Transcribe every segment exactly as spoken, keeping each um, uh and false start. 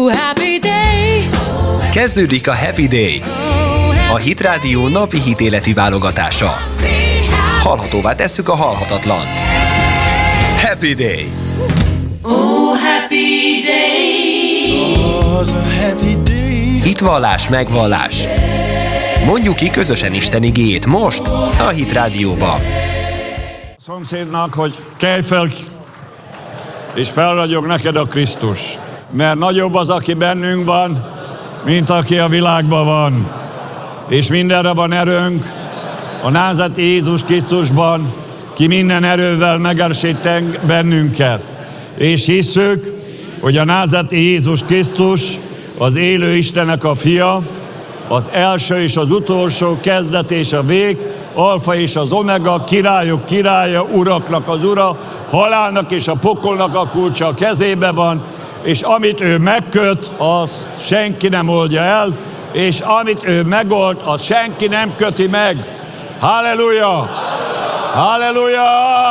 happy day. Kezdődik a Happy Day, a Hit Rádió napi hitéleti válogatása. Hallhatóvá tesszük a halhatatlant. Happy Day. Oh, happy day. Hitvallás, megvallás. Mondjuk ki közösen Isten igéjét most a Hit Rádióban. A szomszédnak, hogy kelj fel, és felragyog neked a Krisztus. Mert nagyobb az, aki bennünk van, mint aki a világban van. És mindenre van erőnk a názáreti Jézus Krisztusban, ki minden erővel megerősít bennünket. És hisszük, hogy a názáreti Jézus Krisztus az élő Istennek a fia, az első és az utolsó, kezdet és a vég, alfa és az omega, királyok királya, uraknak az ura, halálnak és a pokolnak a kulcsa a kezébe van, és amit ő megköt, az senki nem oldja el, és amit ő megold, az senki nem köti meg. Halleluja! Halleluja!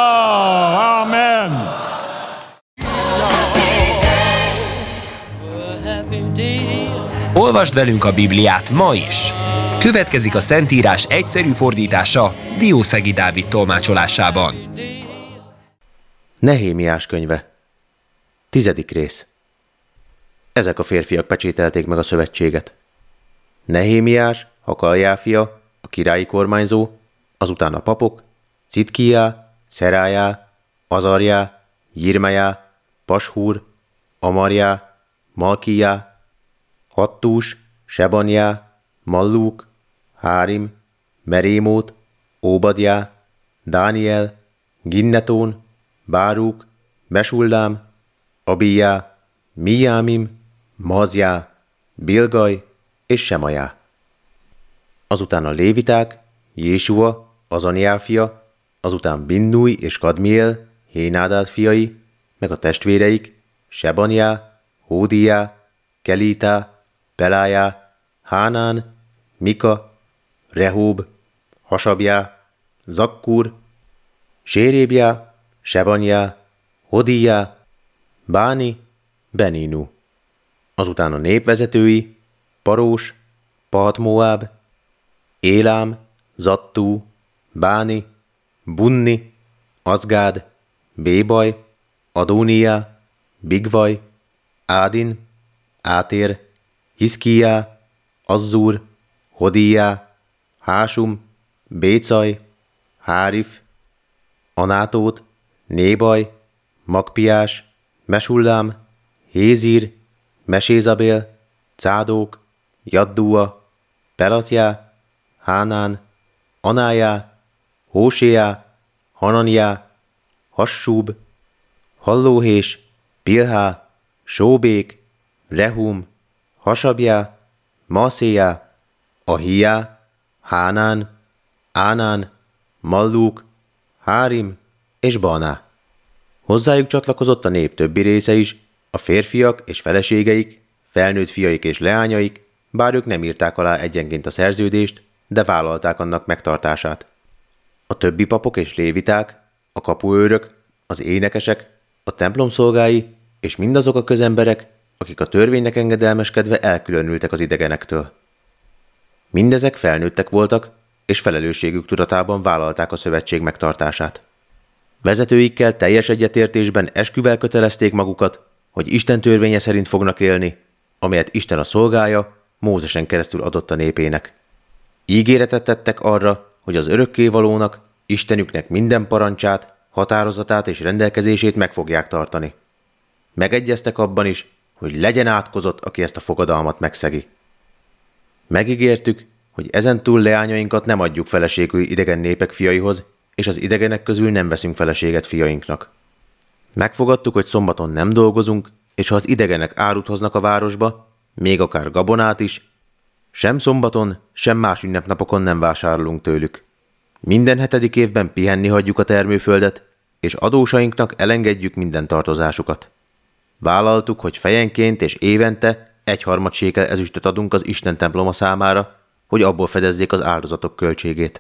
Amen! Olvasd velünk a Bibliát ma is! Következik a Szentírás egyszerű fordítása Diószegi Dávid tolmácsolásában. Nehémiás könyve. Tizedik rész. Ezek a férfiak pecsételték meg a szövetséget. Nehémiás, Hakaljá fia, a királyi kormányzó, azután a papok, Citkijá, Szerájá, Azarjá, Jirmejá, Pashúr, Amarjá, Malkijá, Hattús, Sebanjá, Mallúk, Hárim, Merémót, Óbadjá, Dániel, Ginnetón, Bárúk, Mesullám, Abijá, Mijámim, Mazjá, Bilgaj és Semajá. Azután a léviták, Jésua, Azaniá fia, azután Binnúj és Kadmiel, Hénádát fiai, meg a testvéreik, Sebanjá, Hódiá, Kelítá, Pelájá, Hánán, Mika, Rehób, Hasabjá, Zakkur, Sérébjá, Sebanjá, Hodijá, Báni, Beninu. Azután a népvezetői, Parós, Pahat-Moáb, Élám, Zattú, Báni, Bunni, Azgád, Bébaj, Adóniá, Bigvaj, Ádin, Átér, Hiszkijá, Azzúr, Hodijá, Hásum, Bécaj, Hárif, Anátót, Nébaj, Magpiás, Mesullám, Hézír, Mesézabél, Cádók, Jaddúa, Pelatjá, Hánán, Anájá, Hóséjá, Hananjá, Hassúb, Hallóhés, Pilhá, Sóbék, Rehum, Hasabjá, Masszéjá, Ahijá, Hánán, Ánán, Mallúk, Hárim és Baná. Hozzájuk csatlakozott a nép többi része is, a férfiak és feleségeik, felnőtt fiaik és leányaik, bár ők nem írták alá egyenként a szerződést, de vállalták annak megtartását. A többi papok és léviták, a kapuőrök, az énekesek, a templom szolgái és mindazok a közemberek, akik a törvénynek engedelmeskedve elkülönültek az idegenektől. Mindezek felnőttek voltak, és felelősségük tudatában vállalták a szövetség megtartását. Vezetőikkel teljes egyetértésben esküvel kötelezték magukat, hogy Isten törvénye szerint fognak élni, amelyet Isten a szolgája Mózesen keresztül adott a népének. Ígéretet tettek arra, hogy az örökkévalónak, Istenüknek minden parancsát, határozatát és rendelkezését meg fogják tartani. Megegyeztek abban is, hogy legyen átkozott, aki ezt a fogadalmat megszegi. Megígértük, hogy ezentúl leányainkat nem adjuk feleségül idegen népek fiaihoz, és az idegenek közül nem veszünk feleséget fiainknak. Megfogadtuk, hogy szombaton nem dolgozunk, és ha az idegenek árut hoznak a városba, még akár gabonát is, sem szombaton, sem más ünnepnapokon nem vásárolunk tőlük. Minden hetedik évben pihenni hagyjuk a termőföldet, és adósainknak elengedjük minden tartozásukat. Vállaltuk, hogy fejenként és évente egyharmad sékel ezüstöt adunk az Isten temploma számára, hogy abból fedezzék az áldozatok költségét.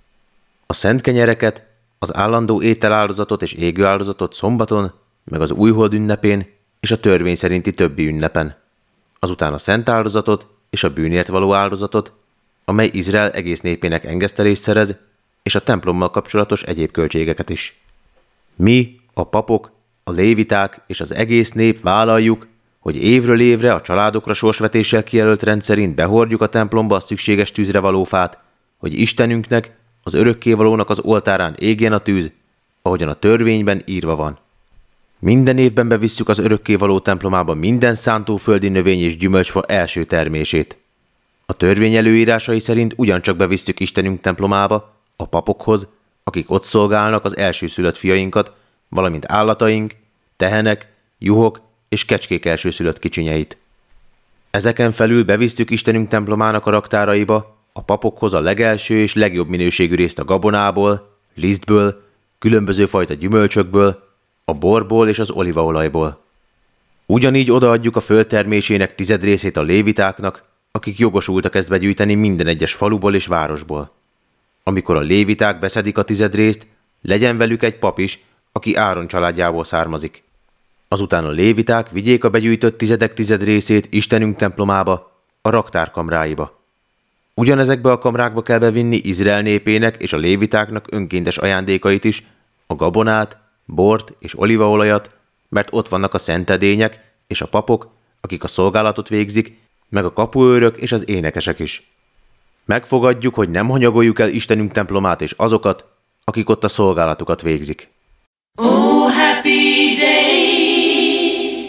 A szent kenyereket, az állandó ételáldozatot és égőáldozatot szombaton, meg az újhold ünnepén és a törvény szerinti többi ünnepen. azután a szent áldozatot és a bűnért való áldozatot, amely Izrael egész népének engesztelést szerez, és a templommal kapcsolatos egyéb költségeket is. Mi, a papok, a léviták és az egész nép vállaljuk, hogy évről évre a családokra sorsvetéssel kijelölt rendszerint behordjuk a templomba a szükséges tűzre való fát, hogy Istenünknek, az örökkévalónak az oltárán égjen a tűz, ahogyan a törvényben írva van. Minden évben bevisszük az örökkévaló templomába minden szántóföldi növény és gyümölcsfa első termését. A törvény előírásai szerint ugyancsak bevisszük Istenünk templomába, a papokhoz, akik ott szolgálnak az elsőszülött fiainkat, valamint állataink, tehenek, juhok és kecskék elsőszülött kicsinyeit. Ezeken felül bevisszük Istenünk templomának a raktáraiba, a papokhoz a legelső és legjobb minőségű részt a gabonából, lisztből, különböző fajta gyümölcsökből, a borból és az olívaolajból. Ugyanígy odaadjuk a földtermésének tized részét a lévitáknak, akik jogosultak ezt begyűjteni minden egyes faluból és városból. Amikor a léviták beszedik a tized részt, legyen velük egy pap is, aki Áron családjából származik. Azután a léviták vigyék a begyűjtött tizedek tized részét Istenünk templomába, a raktárkamráiba. Ugyanezekbe a kamrákba kell bevinni Izrael népének és a lévitáknak önkéntes ajándékait is, a gabonát, bort és olívaolajat, mert ott vannak a szentedények és a papok, akik a szolgálatot végzik, meg a kapuőrök és az énekesek is. Megfogadjuk, hogy nem hanyagoljuk el Istenünk templomát és azokat, akik ott a szolgálatukat végzik. Oh, happy day!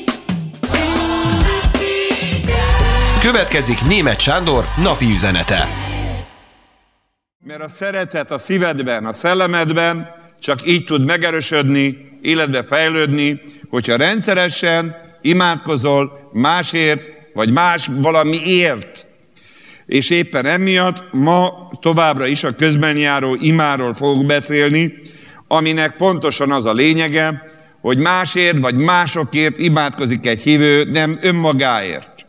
Következik Németh Sándor napi üzenete. Mert a szeretet a szívedben, a szellemedben csak így tud megerősödni, életbe fejlődni, hogyha rendszeresen imádkozol másért, vagy más valamiért. És éppen emiatt ma továbbra is a közben járó imáról fogok beszélni, aminek pontosan az a lényege, hogy másért vagy másokért imádkozik egy hívő, nem önmagáért.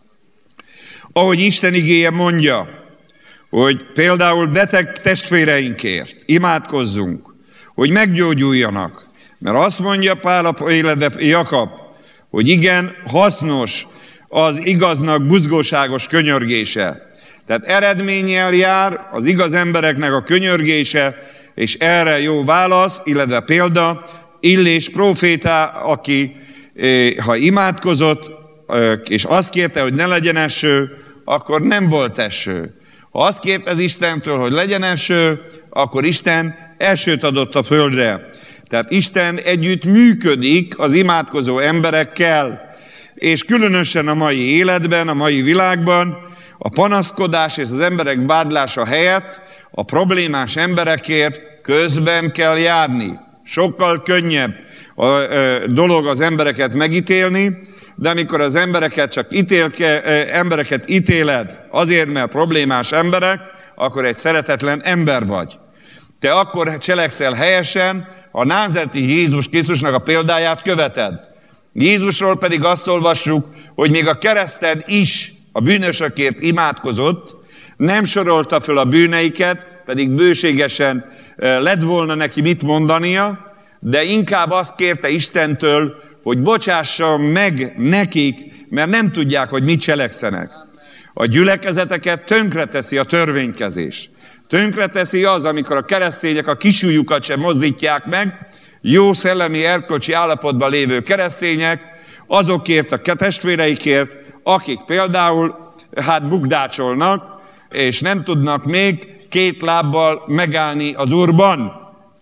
Ahogy Isten igéje mondja, hogy például beteg testvéreinkért imádkozzunk, hogy meggyógyuljanak. Mert azt mondja Pál, illetve Jakab, hogy igen, hasznos az igaznak buzgóságos könyörgése. Tehát eredménnyel jár az igaz embereknek a könyörgése, és erre jó válasz, illetve példa, Illés próféta, aki ha imádkozott, és azt kérte, hogy ne legyen eső, akkor nem volt eső. Ha azt kérte az Istentől, hogy legyen eső, akkor Isten esőt adott a földre. Tehát Isten együtt működik az imádkozó emberekkel, és különösen a mai életben, a mai világban a panaszkodás és az emberek vádlása helyett a problémás emberekért közben kell járni. Sokkal könnyebb a, a dolog az embereket megítélni, de amikor az embereket csak ítélke, embereket ítéled azért, mert problémás emberek, akkor egy szeretetlen ember vagy. Te akkor cselekszel helyesen, a názáreti Jézus Krisztusnak a példáját követed. Jézusról pedig azt olvassuk, hogy még a kereszten is a bűnösökért imádkozott, nem sorolta föl a bűneiket, pedig bőségesen lett volna neki mit mondania, de inkább azt kérte Istentől, hogy bocsássa meg nekik, mert nem tudják, hogy mit cselekszenek. A gyülekezeteket tönkreteszi a törvénykezés. Tönkreteszi az, amikor a keresztények a kisujjukat sem mozdítják meg, jó szellemi erkölcsi állapotban lévő keresztények, azokért a testvéreikért, akik például hát bukdácsolnak, és nem tudnak még két lábbal megállni az Úrban.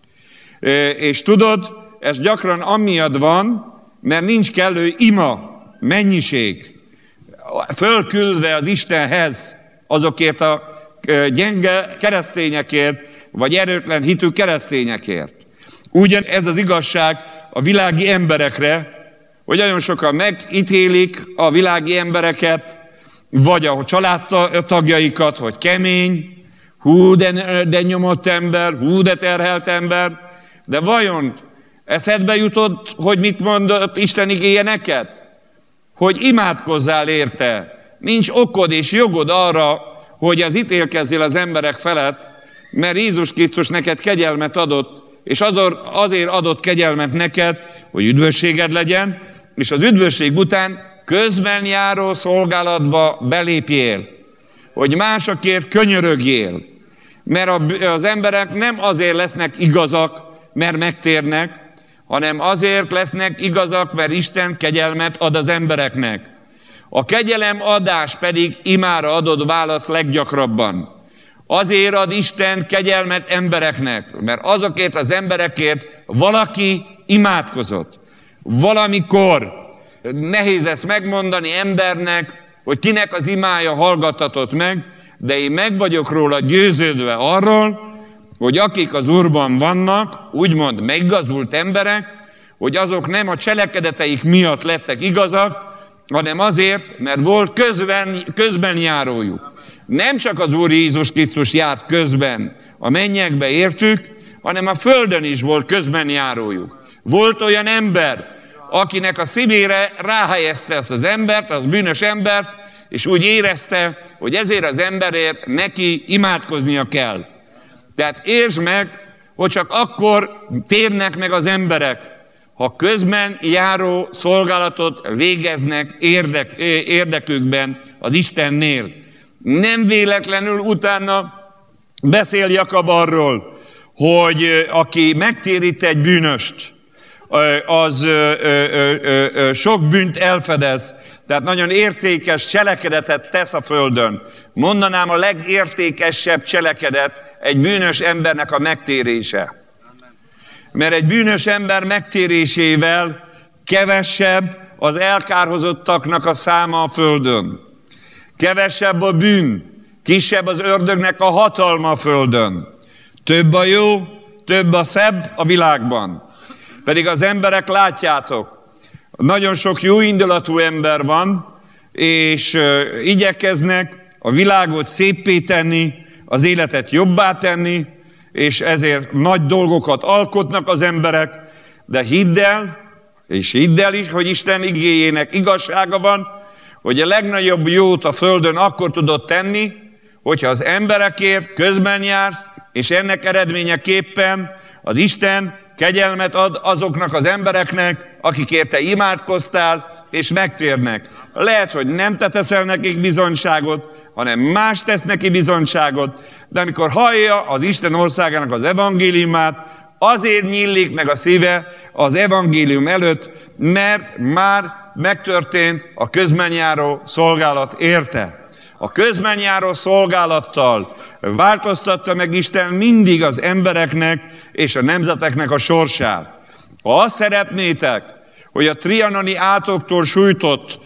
És tudod, ez gyakran amiatt van, mert nincs kellő ima, mennyiség, fölküldve az Istenhez azokért a gyenge keresztényekért, vagy erőtlen hitű keresztényekért. Ugyan ez az igazság a világi emberekre, hogy nagyon sokan megítélik a világi embereket, vagy a családtagjaikat, hogy kemény, hú, de, de nyomott ember, hú, de terhelt ember, de vajon eszedbe jutott, hogy mit mondott Isten igéje neked? Hogy imádkozzál érte. Nincs okod és jogod arra, hogy az ítélkezzél az emberek felett, mert Jézus Krisztus neked kegyelmet adott, és azért adott kegyelmet neked, hogy üdvösséged legyen, és az üdvösség után közben járó szolgálatba belépjél, hogy másokért könyörögjél, mert az emberek nem azért lesznek igazak, mert megtérnek, hanem azért lesznek igazak, mert Isten kegyelmet ad az embereknek. A kegyelem adás pedig imára adott válasz leggyakrabban. Azért ad Isten kegyelmet embereknek, mert azokért az emberekért valaki imádkozott. Valamikor nehéz ezt megmondani embernek, hogy kinek az imája hallgattatott meg, de én meg vagyok róla győződve arról, hogy akik az Úrban vannak, úgymond megigazult emberek, hogy azok nem a cselekedeteik miatt lettek igazak, hanem azért, mert volt közben, közben járójuk. Nem csak az Úr Jézus Krisztus járt közben a mennyekbe értük, hanem a földön is volt közben járójuk. Volt olyan ember, akinek a szívére ráhelyezte ezt az embert, az bűnös embert, és úgy érezte, hogy ezért az emberért neki imádkoznia kell. Tehát értsd meg, hogy csak akkor térnek meg az emberek, ha közben járó szolgálatot végeznek érdek, érdekükben az Istennél. Nem véletlenül utána beszél Jakab arról, hogy aki megtérít egy bűnöst, az sok bűnt elfedez, tehát nagyon értékes cselekedetet tesz a földön. Mondanám, a legértékesebb cselekedet egy bűnös embernek a megtérése. Mert egy bűnös ember megtérésével kevesebb az elkárhozottaknak a száma a földön. Kevesebb a bűn, kisebb az ördögnek a hatalma a földön. Több a jó, több a szebb a világban. Pedig az emberek, látjátok, nagyon sok jó indulatú ember van, és igyekeznek a világot széppé tenni, az életet jobbá tenni, és ezért nagy dolgokat alkotnak az emberek, de hidd el, és hidd el is, hogy Isten igéjének igazsága van, hogy a legnagyobb jót a földön akkor tudod tenni, hogyha az emberekért közben jársz, és ennek eredményeképpen az Isten kegyelmet ad azoknak az embereknek, akikért te imádkoztál, és megtérnek. Lehet, hogy nem te teszel nekik bizonyságot, hanem más tesz neki bizonyságot, de amikor hallja az Isten országának az evangéliumát, azért nyílik meg a szíve az evangélium előtt, mert már megtörtént a közbenjáró szolgálat érte. A közbenjáró szolgálattal változtatta meg Isten mindig az embereknek és a nemzeteknek a sorsát. Ha azt szeretnétek, hogy a trianoni átoktól sújtott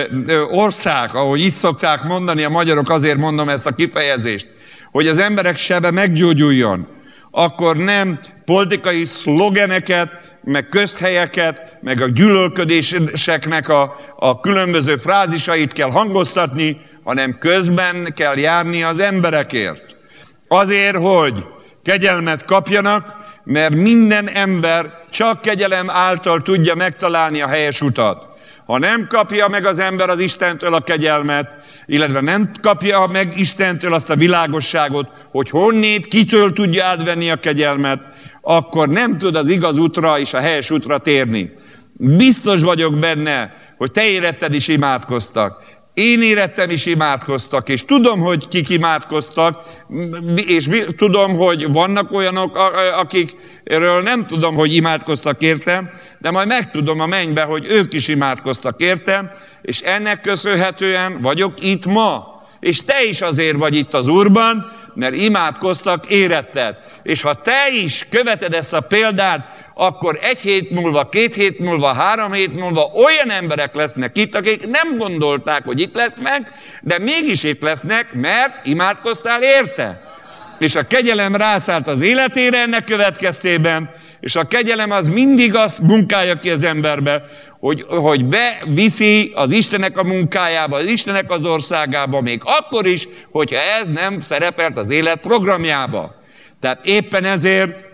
ország, ahogy így szokták mondani a magyarok, azért mondom ezt a kifejezést, hogy az emberek sebe meggyógyuljon, akkor nem politikai szlogeneket, meg közhelyeket, meg a gyűlölködéseknek a, a különböző frázisait kell hangoztatni, hanem közben kell járni az emberekért. Azért, hogy kegyelmet kapjanak, mert minden ember csak kegyelem által tudja megtalálni a helyes utat. Ha nem kapja meg az ember az Istentől a kegyelmet, illetve nem kapja meg Istentől azt a világosságot, hogy honnét, kitől tudja átvenni a kegyelmet, akkor nem tud az igaz útra és a helyes útra térni. Biztos vagyok benne, hogy te éretted is imádkoztak. Én érettem is imádkoztak, és tudom, hogy kik imádkoztak, és tudom, hogy vannak olyanok, akikről nem tudom, hogy imádkoztak értem, de majd megtudom a mennybe, hogy ők is imádkoztak értem, és ennek köszönhetően vagyok itt ma. És te is azért vagy itt az Úrban, mert imádkoztak éretted. És ha te is követed ezt a példát, akkor egy hét múlva, két hét múlva, három hét múlva olyan emberek lesznek itt, akik nem gondolták, hogy itt lesznek, de mégis itt lesznek, mert imádkoztál érte. És a kegyelem rászállt az életére ennek következtében, és a kegyelem az mindig azt munkálja ki az emberbe, hogy, hogy beviszi az Istenek a munkájába, az Istenek az országába, még akkor is, hogyha ez nem szerepelt az élet programjába. Tehát éppen ezért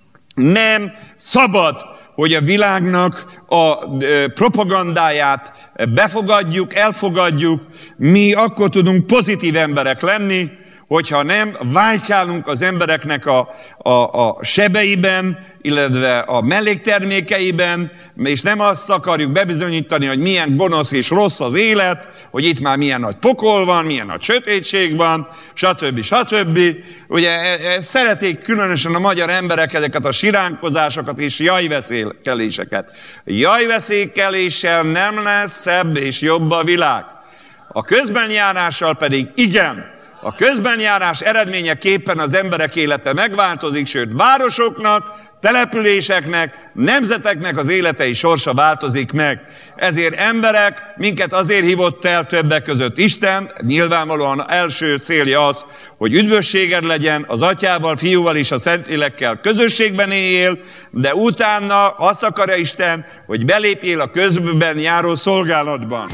nem szabad, hogy a világnak a propagandáját befogadjuk, elfogadjuk. Mi akkor tudunk pozitív emberek lenni, hogyha nem vájkálunk az embereknek a, a, a sebeiben, illetve a melléktermékeiben, és nem azt akarjuk bebizonyítani, hogy milyen gonosz és rossz az élet, hogy itt már milyen nagy pokol van, milyen nagy sötétség van, stb. stb. Ugye szeretik különösen a magyar emberek ezeket a siránkozásokat és jajveszékeléseket. Jajveszékeléssel nem lesz szebb és jobb a világ. A közbenjárással pedig igen. A közbenjárás eredményeképpen az emberek élete megváltozik, sőt városoknak, településeknek, nemzeteknek az életei sorsa változik meg. Ezért emberek, minket azért hívott el többek között Isten, nyilvánvalóan első célja az, hogy üdvösséged legyen, az Atyával, Fiúval és a Szentlélekkel közösségben éljél, de utána azt akarja Isten, hogy belépjél a közben járó szolgálatban.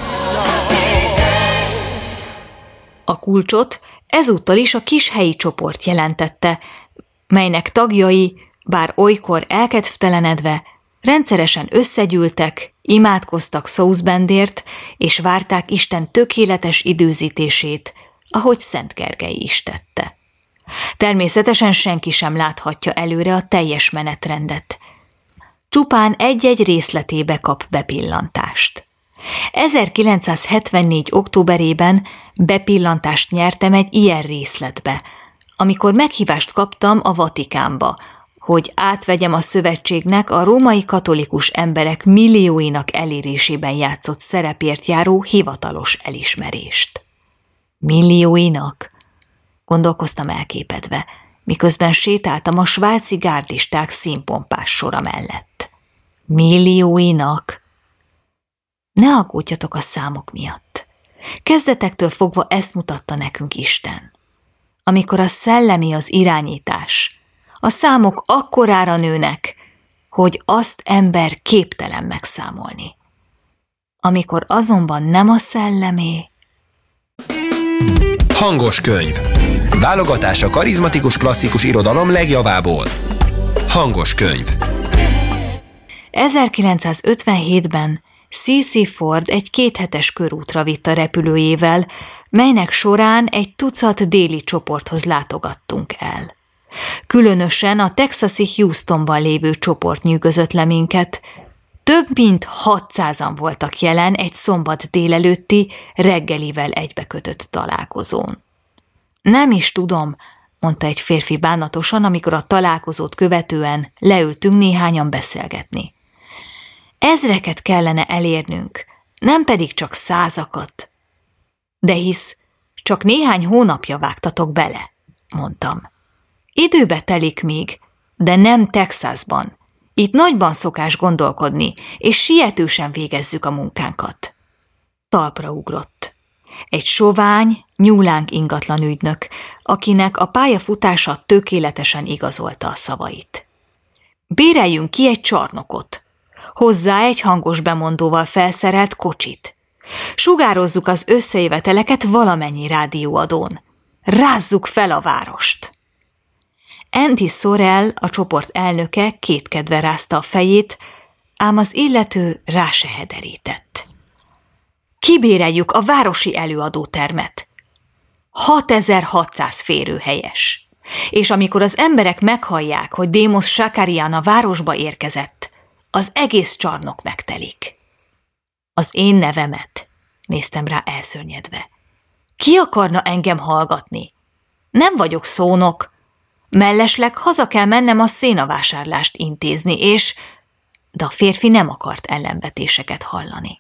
A kulcsot ezúttal is a kis helyi csoport jelentette, melynek tagjai, bár olykor elkedvtelenedve, rendszeresen összegyűltek, imádkoztak Southbendért, és várták Isten tökéletes időzítését, ahogy Szent Gergely is tette. Természetesen senki sem láthatja előre a teljes menetrendet. Csupán egy-egy részletébe kap bepillantást. ezerkilencszázhetvennégy. októberében bepillantást nyertem egy ilyen részletbe, amikor meghívást kaptam a Vatikánba, hogy átvegyem a szövetségnek a római katolikus emberek millióinak elérésében játszott szerepért járó hivatalos elismerést. Millióinak? Gondolkoztam elképedve, miközben sétáltam a svájci gárdisták színpompás sora mellett. Millióinak? Ne aggódjatok a számok miatt. Kezdetektől fogva ezt mutatta nekünk Isten. Amikor a szellemi az irányítás, a számok akkorára nőnek, hogy azt ember képtelen megszámolni. Amikor azonban nem a szellemé... Hangos könyv. Válogatás a karizmatikus klasszikus irodalom legjavából. Hangos könyv. ezerkilencszázötvenhétben cé cé Ford egy kéthetes körútra vitt a repülőjével, melynek során egy tucat déli csoporthoz látogattunk el. Különösen a texasi Houstonban lévő csoport nyűgözött le minket. Több mint hatszázan voltak jelen egy szombat délelőtti, reggelivel egybekötött találkozón. Nem is tudom, mondta egy férfi bánatosan, amikor a találkozót követően leültünk néhányan beszélgetni. Ezreket kellene elérnünk, nem pedig csak százakat. De hisz csak néhány hónapja vágtatok bele, mondtam. Időbe telik még, de nem Texasban. Itt nagyban szokás gondolkodni, és sietősen végezzük a munkánkat. Talpra ugrott. Egy sovány, nyúlánk ingatlan ügynök, akinek a pályafutása tökéletesen igazolta a szavait. Béreljünk ki egy csarnokot, hozzá egy hangos bemondóval felszerelt kocsit. Sugározzuk az összejöveteleket valamennyi rádióadón. Rázzuk fel a várost! Andy Sorrell, a csoport elnöke kétkedve rázta a fejét, ám az illető rá se hederített. Kibéreljük a városi előadótermet. hatezer-hatszáz férőhelyes. És amikor az emberek meghallják, hogy Démosz Sakarian a városba érkezett, az egész csarnok megtelik. Az én nevemet, néztem rá elszörnyedve. Ki akarna engem hallgatni? Nem vagyok szónok. Mellesleg haza kell mennem a szénavásárlást intézni, és... De a férfi nem akart ellenvetéseket hallani.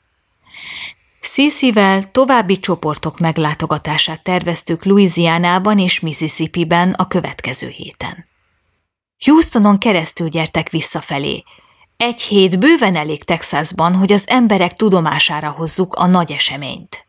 Cécivel további csoportok meglátogatását terveztük Louisianában és Mississippiben a következő héten. Houstonon keresztül gyertek visszafelé. Egy hét bőven elég Texasban, hogy az emberek tudomására hozzuk a nagy eseményt.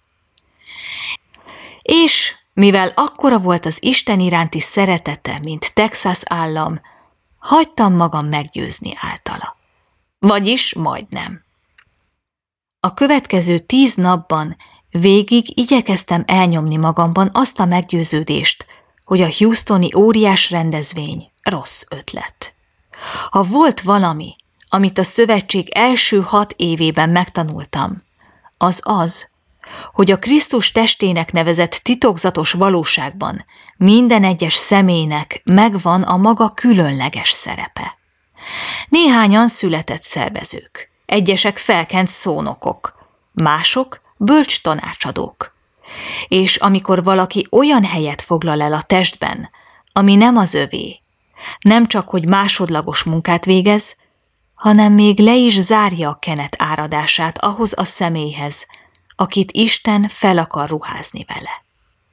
És... mivel akkora volt az Isten iránti szeretete, mint Texas állam, hagytam magam meggyőzni általa. Vagyis majdnem. A következő tíz napban végig igyekeztem elnyomni magamban azt a meggyőződést, hogy a houstoni óriás rendezvény rossz ötlet. Ha volt valami, amit a szövetség első hat évében megtanultam, az az, hogy a Krisztus testének nevezett titokzatos valóságban minden egyes személynek megvan a maga különleges szerepe. Néhányan született szervezők, egyesek felkent szónokok, mások bölcs tanácsadók. És amikor valaki olyan helyet foglal el a testben, ami nem az övé, nem csak hogy másodlagos munkát végez, hanem még le is zárja a kenet áradását ahhoz a személyhez, akit Isten fel akar ruházni vele.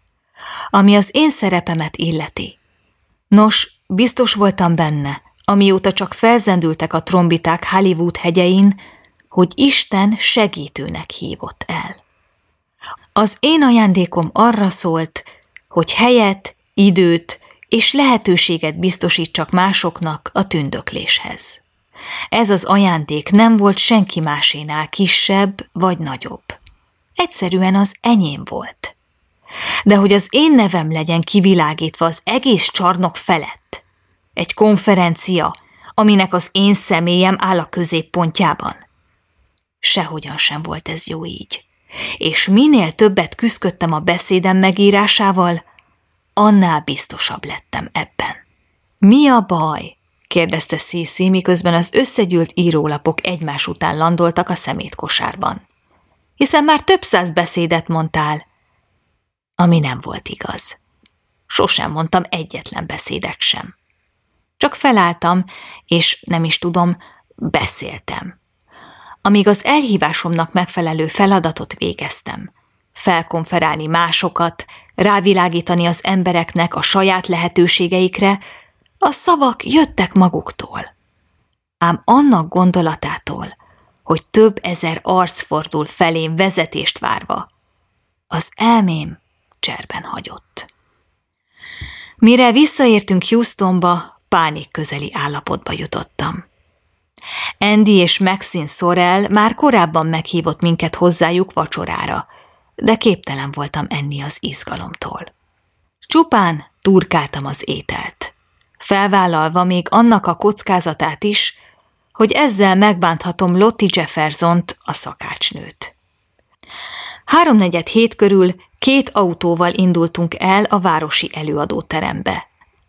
Ami az én szerepemet illeti. Nos, biztos voltam benne, amióta csak felzendültek a trombiták Hollywood hegyein, hogy Isten segítőnek hívott el. Az én ajándékom arra szólt, hogy helyet, időt és lehetőséget biztosítsak másoknak a tündökléshez. Ez az ajándék nem volt senki másénál kisebb vagy nagyobb. Egyszerűen az enyém volt. De hogy az én nevem legyen kivilágítva az egész csarnok felett, egy konferencia, aminek az én személyem áll a középpontjában. Sehogyan sem volt ez jó így. És minél többet küszködtem a beszédem megírásával, annál biztosabb lettem ebben. Mi a baj? kérdezte Cici, miközben az összegyűlt írólapok egymás után landoltak a szemétkosárban. Hiszen már több száz beszédet mondtál. Ami nem volt igaz. Sosem mondtam egyetlen beszédet sem. Csak felálltam, és nem is tudom, beszéltem. Amíg az elhívásomnak megfelelő feladatot végeztem, felkonferálni másokat, rávilágítani az embereknek a saját lehetőségeikre, a szavak jöttek maguktól. Ám annak gondolatától, hogy több ezer arc fordul felém vezetést várva, az elmém cserben hagyott. Mire visszaértünk Houstonba, pánik közeli állapotba jutottam. Andy és Maxine Sorrell már korábban meghívott minket hozzájuk vacsorára, de képtelen voltam enni az izgalomtól. Csupán turkáltam az ételt, felvállalva még annak a kockázatát is, hogy ezzel megbánthatom Lottie Jeffersont, a szakácsnőt. Háromnegyed hét körül két autóval indultunk el a városi előadóterembe.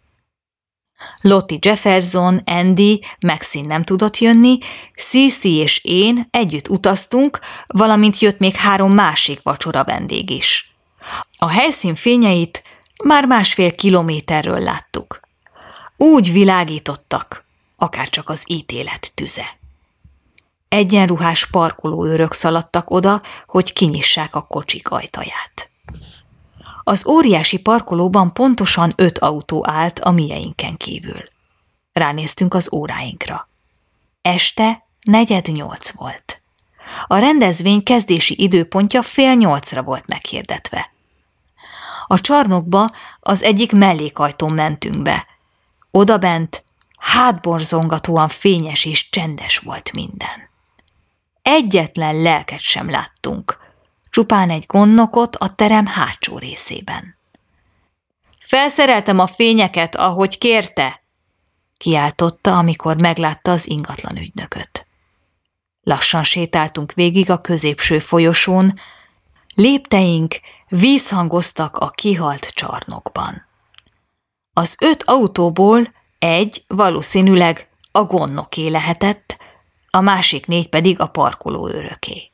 Lottie Jefferson, Andy, Maxine nem tudott jönni, Cici és én együtt utaztunk, valamint jött még három másik vacsora vendég is. A helyszín fényeit már másfél kilométerről láttuk. Úgy világítottak, akárcsak az ítélet tüze. Egyenruhás parkolóőrök szaladtak oda, hogy kinyissák a kocsik ajtaját. Az óriási parkolóban pontosan öt autó állt a mieinken kívül. Ránéztünk az óráinkra. Este negyed nyolc volt. A rendezvény kezdési időpontja fél nyolcra volt meghirdetve. A csarnokba az egyik mellékajtón mentünk be. Odabent hátborzongatóan fényes és csendes volt minden. Egyetlen lelket sem láttunk, csupán egy gondnokot a terem hátsó részében. Felszereltem a fényeket, ahogy kérte, kiáltotta, amikor meglátta az ingatlan ügynököt. Lassan sétáltunk végig a középső folyosón, lépteink vízhangoztak a kihalt csarnokban. Az öt autóból egy valószínűleg a gondnoké lehetett, a másik négy pedig a parkolóőröké.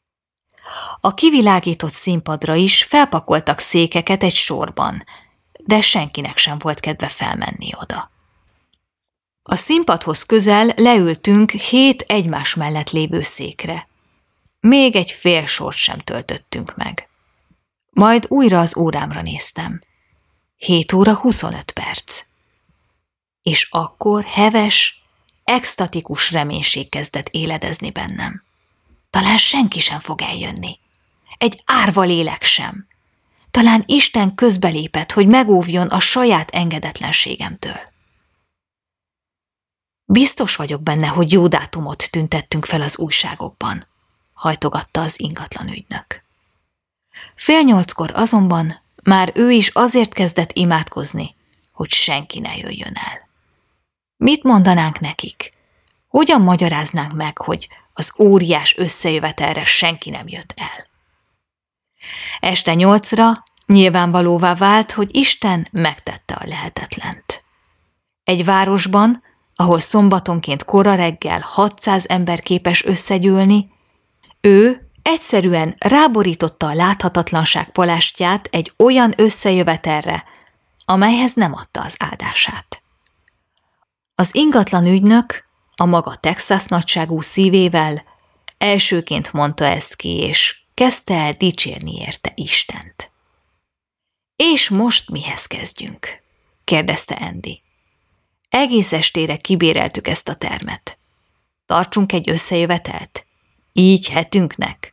A kivilágított színpadra is felpakoltak székeket egy sorban, de senkinek sem volt kedve felmenni oda. A színpadhoz közel leültünk hét egymás mellett lévő székre. Még egy fél sort sem töltöttünk meg. Majd újra az órámra néztem. hét óra huszonöt perc. És akkor heves, extatikus reménység kezdett éledezni bennem. Talán senki sem fog eljönni. Egy árva lélek sem. Talán Isten közbelépett, hogy megóvjon a saját engedetlenségemtől. Biztos vagyok benne, hogy jó dátumot tüntettünk fel az újságokban, hajtogatta az ingatlan ügynök. Fél nyolckor azonban már ő is azért kezdett imádkozni, hogy senki ne jöjjön el. Mit mondanánk nekik? Hogyan magyaráznánk meg, hogy az óriás összejövetelre senki nem jött el? Este nyolcra nyilvánvalóvá vált, hogy Isten megtette a lehetetlent. Egy városban, ahol szombatonként kora reggel hatszáz ember képes összegyűlni, ő egyszerűen ráborította a láthatatlanság palástját egy olyan összejövetelre, amelyhez nem adta az áldását. Az ingatlan ügynök a maga Texas nagyságú szívével elsőként mondta ezt ki, és kezdte el dicsérni érte Istent. És most mihez kezdjünk? kérdezte Andy. Egész estére kibéreltük ezt a termet. Tartsunk egy összejövetelt? Így hetünknek?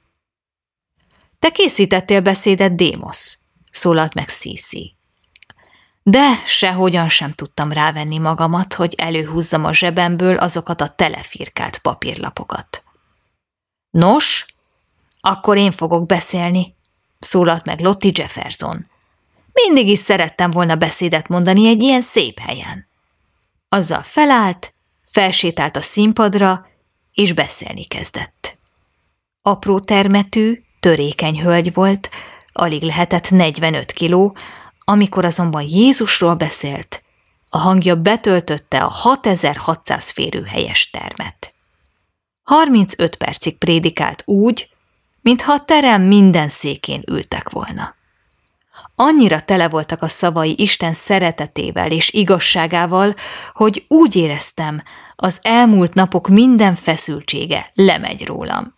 Te készítettél beszédet, Démosz, szólalt meg Cici. De sehogyan sem tudtam rávenni magamat, hogy előhúzzam a zsebemből azokat a telefirkált papírlapokat. Nos, akkor én fogok beszélni, szólalt meg Lottie Jefferson. Mindig is szerettem volna beszédet mondani egy ilyen szép helyen. Azzal felállt, felsétált a színpadra, és beszélni kezdett. Apró termetű, törékeny hölgy volt, alig lehetett negyvenöt kiló, amikor azonban Jézusról beszélt, a hangja betöltötte a hatezer-hatszáz férőhelyes termet. harmincöt percig prédikált úgy, mintha a terem minden székén ültek volna. Annyira tele voltak a szavai Isten szeretetével és igazságával, hogy úgy éreztem, az elmúlt napok minden feszültsége lemegy rólam.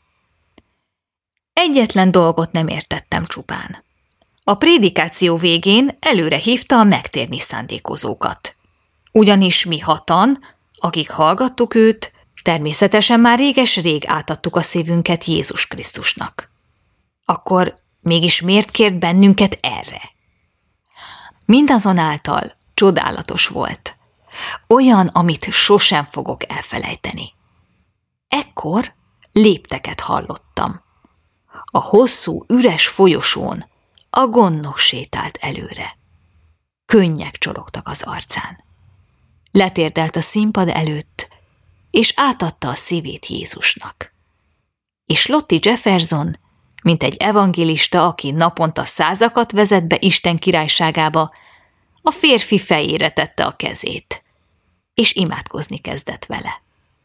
Egyetlen dolgot nem értettem csupán. A prédikáció végén előre hívta a megtérni szándékozókat. Ugyanis mi hatan, akik hallgattuk őt, természetesen már réges-rég átadtuk a szívünket Jézus Krisztusnak. Akkor mégis miért kért bennünket erre? Mindazonáltal csodálatos volt. Olyan, amit sosem fogok elfelejteni. Ekkor lépteket hallottam. A hosszú, üres folyosón a gondnok sétált előre. Könnyek csorogtak az arcán. Letérdelt a színpad előtt, és átadta a szívét Jézusnak. És Lottie Jefferson, mint egy evangélista, aki naponta százakat vezet be Isten királyságába, a férfi fejére tette a kezét, és imádkozni kezdett vele.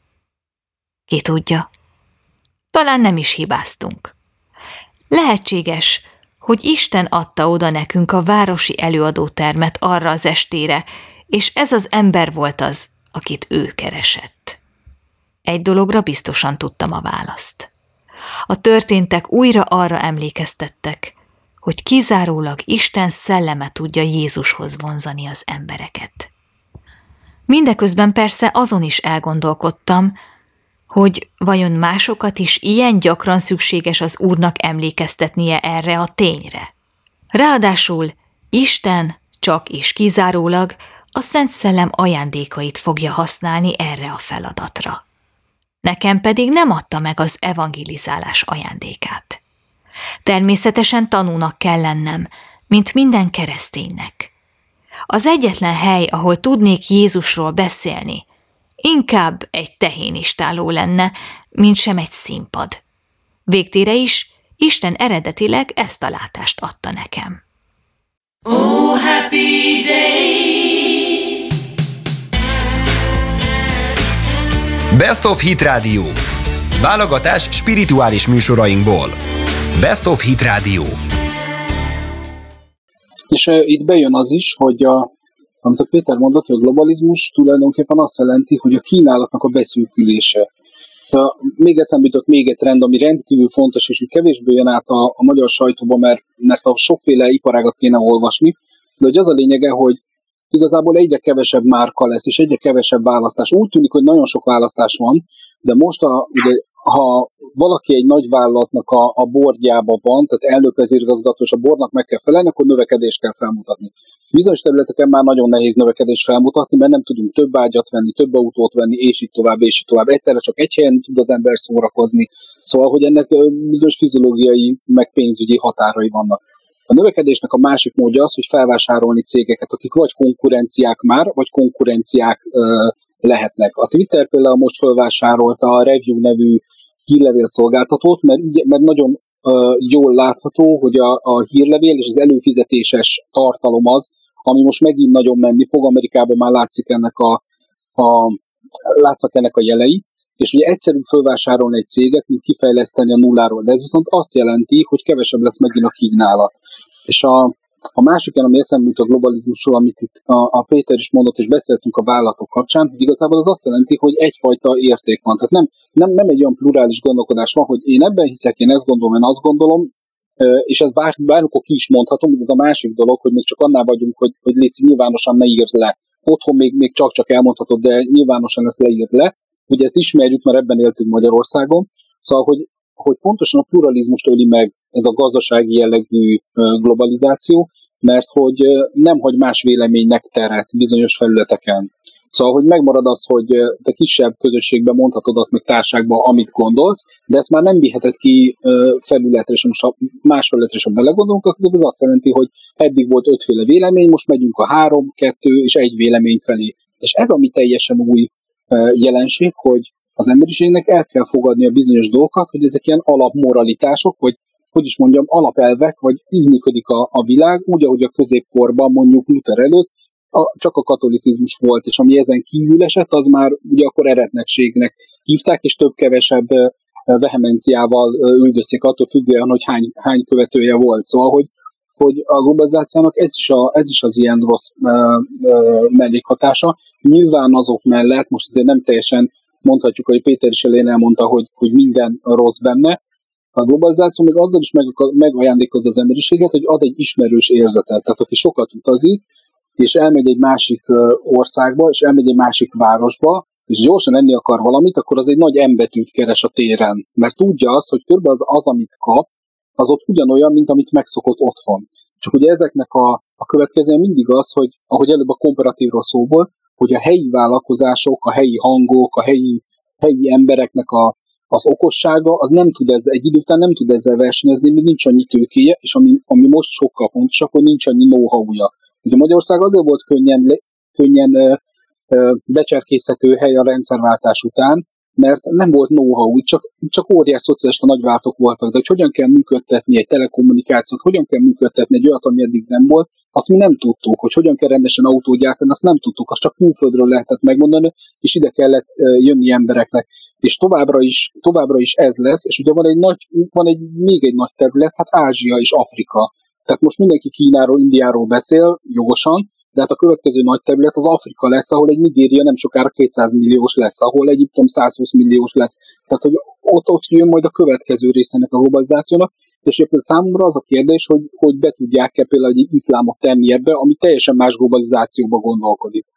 Ki tudja, talán nem is hibáztunk. Lehetséges, hogy Isten adta oda nekünk a városi előadótermet arra az estére, és ez az ember volt az, akit ő keresett. Egy dologra biztosan tudtam a választ. A történtek újra arra emlékeztettek, hogy kizárólag Isten szelleme tudja Jézushoz vonzani az embereket. Mindeközben persze azon is elgondolkodtam, hogy vajon másokat is ilyen gyakran szükséges az Úrnak emlékeztetnie erre a tényre. Ráadásul Isten csak és kizárólag a Szent Szellem ajándékait fogja használni erre a feladatra. Nekem pedig nem adta meg az evangelizálás ajándékát. Természetesen tanúnak kell lennem, mint minden kereszténynek. Az egyetlen hely, ahol tudnék Jézusról beszélni, inkább egy tehénistáló lenne, mint sem egy színpad. Végtére is Isten eredetileg ezt a látást adta nekem. Oh, happy day! Best of Hit Radio. Válogatás spirituális műsorainkból. Best of Hit Radio. És uh, itt bejön az is, hogy a, amit a Péter mondott, hogy a globalizmus tulajdonképpen azt jelenti, hogy a kínálatnak a beszűkülése. De még eszembe jutott még egy trend, ami rendkívül fontos, és úgy kevésbé jön át a, a magyar sajtóba, mert, mert a sokféle iparágat kéne olvasni, de hogy az a lényege, hogy igazából egyre kevesebb márka lesz, és egyre kevesebb választás. Úgy tűnik, hogy nagyon sok választás van, de most, a, ugye, ha valaki egy nagy vállalatnak a, a bordjában van, tehát elnök vezérigazgató, és a bordnak meg kell felelni, akkor növekedést kell felmutatni. Bizonyos területeken már nagyon nehéz növekedést felmutatni, mert nem tudunk több ágyat venni, több autót venni, és így tovább, és így tovább. Egyszerre csak egy helyen tud az ember szórakozni. Szóval, hogy ennek bizonyos fiziológiai, meg pénzügyi határai vannak. A növekedésnek a másik módja az, hogy felvásárolni cégeket, akik vagy konkurenciák már, vagy konkurenciák ö, lehetnek. A Twitter például most felvásárolta a Review nevű hírlevél szolgáltatót, mert, mert nagyon jól látható, hogy a, a hírlevél és az előfizetéses tartalom az, ami most megint nagyon menni fog. Amerikában már látszik ennek a, a, látszak ennek a jelei, és ugye egyszerű fölvásárolni egy céget, mint kifejleszteni a nulláról, de ez viszont azt jelenti, hogy kevesebb lesz megint a kínálat. És a, a másik, ami eszembe jut a globalizmusról, amit itt a, a Péter is mondott, és beszéltünk a vállalatok kapcsán, hogy igazából az azt jelenti, hogy egyfajta érték van. Tehát nem, nem, nem egy olyan plurális gondolkodás van, hogy én ebben hiszek, én ezt gondolom, én azt gondolom, és ezt bár, bármikor ki is mondhatom, de ez a másik dolog, hogy még csak annál vagyunk, hogy, hogy légy nyilvánosan ne írd le. Otthon még, még csak-csak elmondhatod, de nyilvánosan ezt leírd le. Ugye ezt ismerjük, mert ebben éltünk Magyarországon. Szóval, hogy, hogy pontosan a pluralizmust öli meg ez a gazdasági jellegű globalizáció, mert hogy nem hagy más véleménynek teret bizonyos felületeken. Szóval, hogy megmarad az, hogy te kisebb közösségben mondhatod azt, meg társágban, amit gondolsz, de ezt már nem viheted ki felületre, és most ha más felületre sem belegondolunk, akkor ez azt jelenti, hogy eddig volt ötféle vélemény, most megyünk a három, kettő és egy vélemény felé. És ez ami teljesen új jelenség, hogy az emberiségnek el kell fogadni a bizonyos dolgokat, hogy ezek ilyen alapmoralitások, vagy hogy is mondjam, alapelvek, vagy így működik a, a világ, úgy, ahogy a középkorban, mondjuk Luther előtt, a, csak a katolicizmus volt, és ami ezen kívül esett, az már ugye akkor eretnekségnek hívták, és több-kevesebb vehemenciával üldözték attól függően, hogy hány, hány követője volt. Szóval, hogy, hogy a globalizációnak ez is, a, ez is az ilyen rossz ö, ö, mellékhatása. Nyilván azok mellett, most azért nem teljesen mondhatjuk, hogy Péter is elején elmondta, hogy, hogy minden rossz benne. A globalizáció még azzal is meg, megajándékozza az emberiséget, hogy ad egy ismerős érzetet. Tehát aki sokat utazik, és elmegy egy másik országba, és elmegy egy másik városba, és gyorsan enni akar valamit, akkor az egy nagy M-betűt keres a téren. Mert tudja azt, hogy körülbelül az, az, amit kap, az ott ugyanolyan, mint amit megszokott otthon. Csak ugye ezeknek a, a következője mindig az, hogy ahogy előbb a komparatívról szó volt, hogy a helyi vállalkozások, a helyi hangok, a helyi, helyi embereknek a, az okossága, az nem tud ezzel, egy idő után nem tud ezzel versenyezni, még nincs annyi tőkéje, és ami, ami most sokkal fontosabb, hogy nincs annyi know-how-ja. Ugye Magyarország azért volt könnyen, könnyen ö, ö, becserkészhető hely a rendszerváltás után, mert nem volt know-how, csak, csak óriás szocialista nagyváltók voltak, de hogy hogyan kell működtetni egy telekommunikációt, hogyan kell működtetni egy olyat, ami eddig nem volt, azt mi nem tudtuk, hogy hogyan kell rendesen autót gyártani, azt nem tudtuk, azt csak külföldről lehetett megmondani, és ide kellett jönni embereknek. És továbbra is, továbbra is ez lesz, és ugye van egy, nagy, van egy még egy nagy terület, hát Ázsia és Afrika. Tehát most mindenki Kínáról, Indiáról beszél, jogosan, de hát a következő nagy terület az Afrika lesz, ahol egy Nigéria nem sokára kétszáz milliós lesz, ahol Egyiptom százhúsz milliós lesz. Tehát, hogy ott, ott jön majd a következő részének a globalizációnak, és éppen számomra az a kérdés, hogy, hogy be tudják-e például egy iszlámot tenni ebbe, ami teljesen más globalizációba gondolkodik.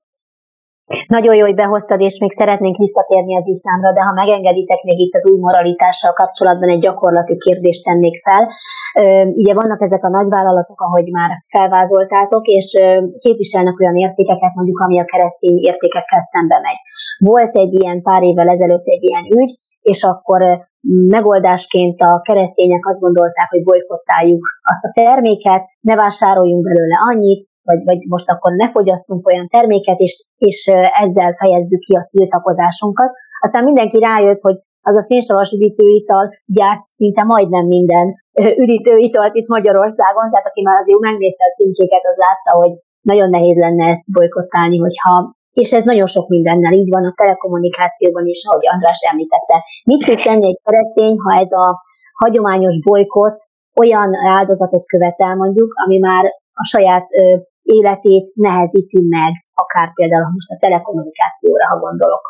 Nagyon jó, hogy behoztad, és még szeretnénk visszatérni az iszlámra, de ha megengeditek, még itt az új moralitással kapcsolatban egy gyakorlati kérdést tennék fel. Ugye vannak ezek a nagyvállalatok, ahogy már felvázoltátok, és képviselnek olyan értékeket, mondjuk, ami a keresztény értékekkel szembe megy. Volt egy ilyen pár évvel ezelőtt egy ilyen ügy, és akkor megoldásként a keresztények azt gondolták, hogy bojkottáljuk azt a terméket, ne vásároljunk belőle annyit, Vagy, vagy most akkor ne fogyasszunk olyan terméket, és, és ezzel fejezzük ki a tiltakozásunkat. Aztán mindenki rájött, hogy az a szénsavas üdítőital gyárt szinte majdnem minden üdítőitalt itt Magyarországon, tehát aki már azért megnézte a címkéket, az látta, hogy nagyon nehéz lenne ezt bolykottálni, hogyha, és ez nagyon sok mindennel így van, a telekommunikációban is, ahogy András említette. Mit tud tenni egy keresztény, ha ez a hagyományos bolykott olyan áldozatot követel mondjuk, ami már a saját ö, életét nehezíti meg, akár például most a telekommunikációra, ha gondolok.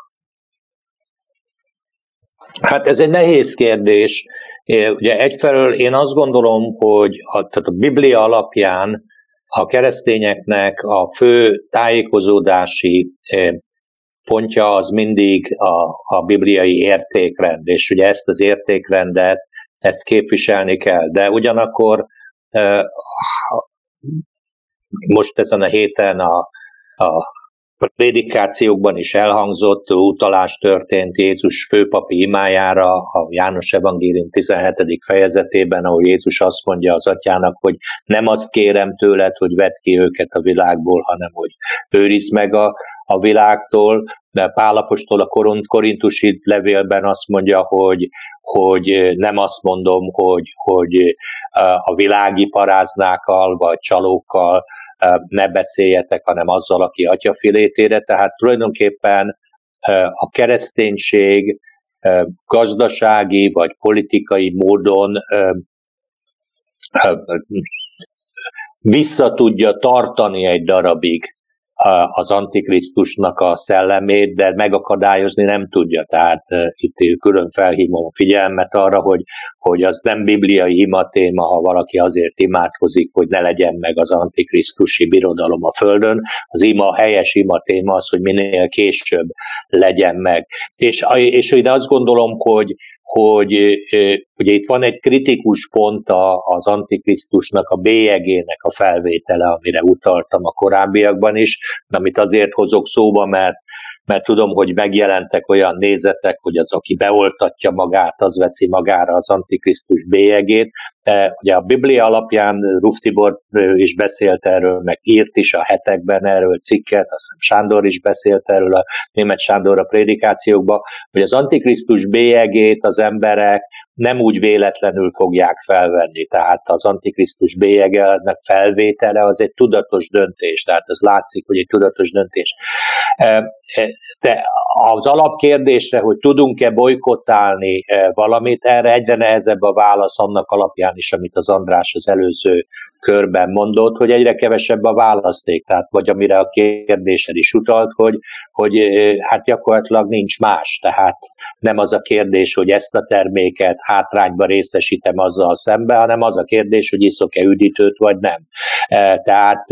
Hát ez egy nehéz kérdés. Ugye egyfelől én azt gondolom, hogy a, tehát a Biblia alapján a keresztényeknek a fő tájékozódási pontja az mindig a, a bibliai értékrend, és ugye ezt az értékrendet, ezt képviselni kell. De ugyanakkor most ezen a héten a, a prédikációkban is elhangzott, utalás történt Jézus főpapi imájára a János evangélium tizenhetedik fejezetében, ahol Jézus azt mondja az atyának, hogy nem azt kérem tőled, hogy vedd ki őket a világból, hanem hogy őrizd meg a, a világtól. De Pál apostol a korintusi levélben azt mondja, hogy, hogy nem azt mondom, hogy, hogy a világi paráznákkal vagy csalókkal ne beszéljetek, hanem azzal, aki atyafilét ére. Tehát tulajdonképpen a kereszténység gazdasági vagy politikai módon vissza tudja tartani egy darabig az Antikrisztusnak a szellemét, de megakadályozni nem tudja. Tehát uh, itt külön felhívom a figyelmet arra, hogy, hogy az nem bibliai imatéma, ha valaki azért imádkozik, hogy ne legyen meg az antikrisztusi birodalom a földön. Az ima, helyes imatéma az, hogy minél később legyen meg. És, és én azt gondolom, hogy hogy ugye itt van egy kritikus pont az Antikrisztusnak, a bélyegének a felvétele, amire utaltam a korábbiakban is, amit azért hozok szóba, mert, mert tudom, hogy megjelentek olyan nézetek, hogy az, aki beoltatja magát, az veszi magára az Antikrisztus bélyegét. Ugye a Biblia alapján Ruf Tibor is beszélt erről, meg írt is a hetekben erről cikket, azt hiszem Sándor is beszélt erről, a Németh Sándor a prédikációkban, hogy az Antikrisztus bélyegét az emberek nem úgy véletlenül fogják felvenni. Tehát az Antikrisztus bélyegének felvétele az egy tudatos döntés, tehát ez látszik, hogy egy tudatos döntés. De az alapkérdésre, hogy tudunk-e bolykottálni valamit, erre egyre nehezebb a válasz annak alapján is, amit az András az előző körben mondott, hogy egyre kevesebb a választék, tehát vagy amire a kérdésed is utalt, hogy, hogy hát gyakorlatilag nincs más, tehát nem az a kérdés, hogy ezt a terméket hátrányba részesítem azzal szemben, hanem az a kérdés, hogy iszok-e üdítőt, vagy nem. Tehát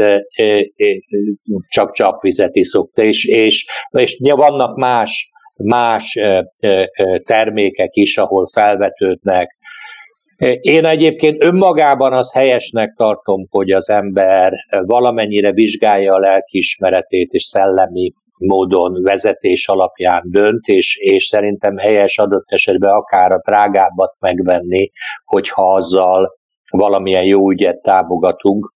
csak csapvizet iszok, és, és, és vannak más, más termékek is, ahol felvetődnek. Én egyébként önmagában azt helyesnek tartom, hogy az ember valamennyire vizsgálja a lelkiismeretét és szellemi módon vezetés alapján dönt, és, és szerintem helyes adott esetben akár a drágábbat megvenni, hogyha azzal valamilyen jó ügyet támogatunk.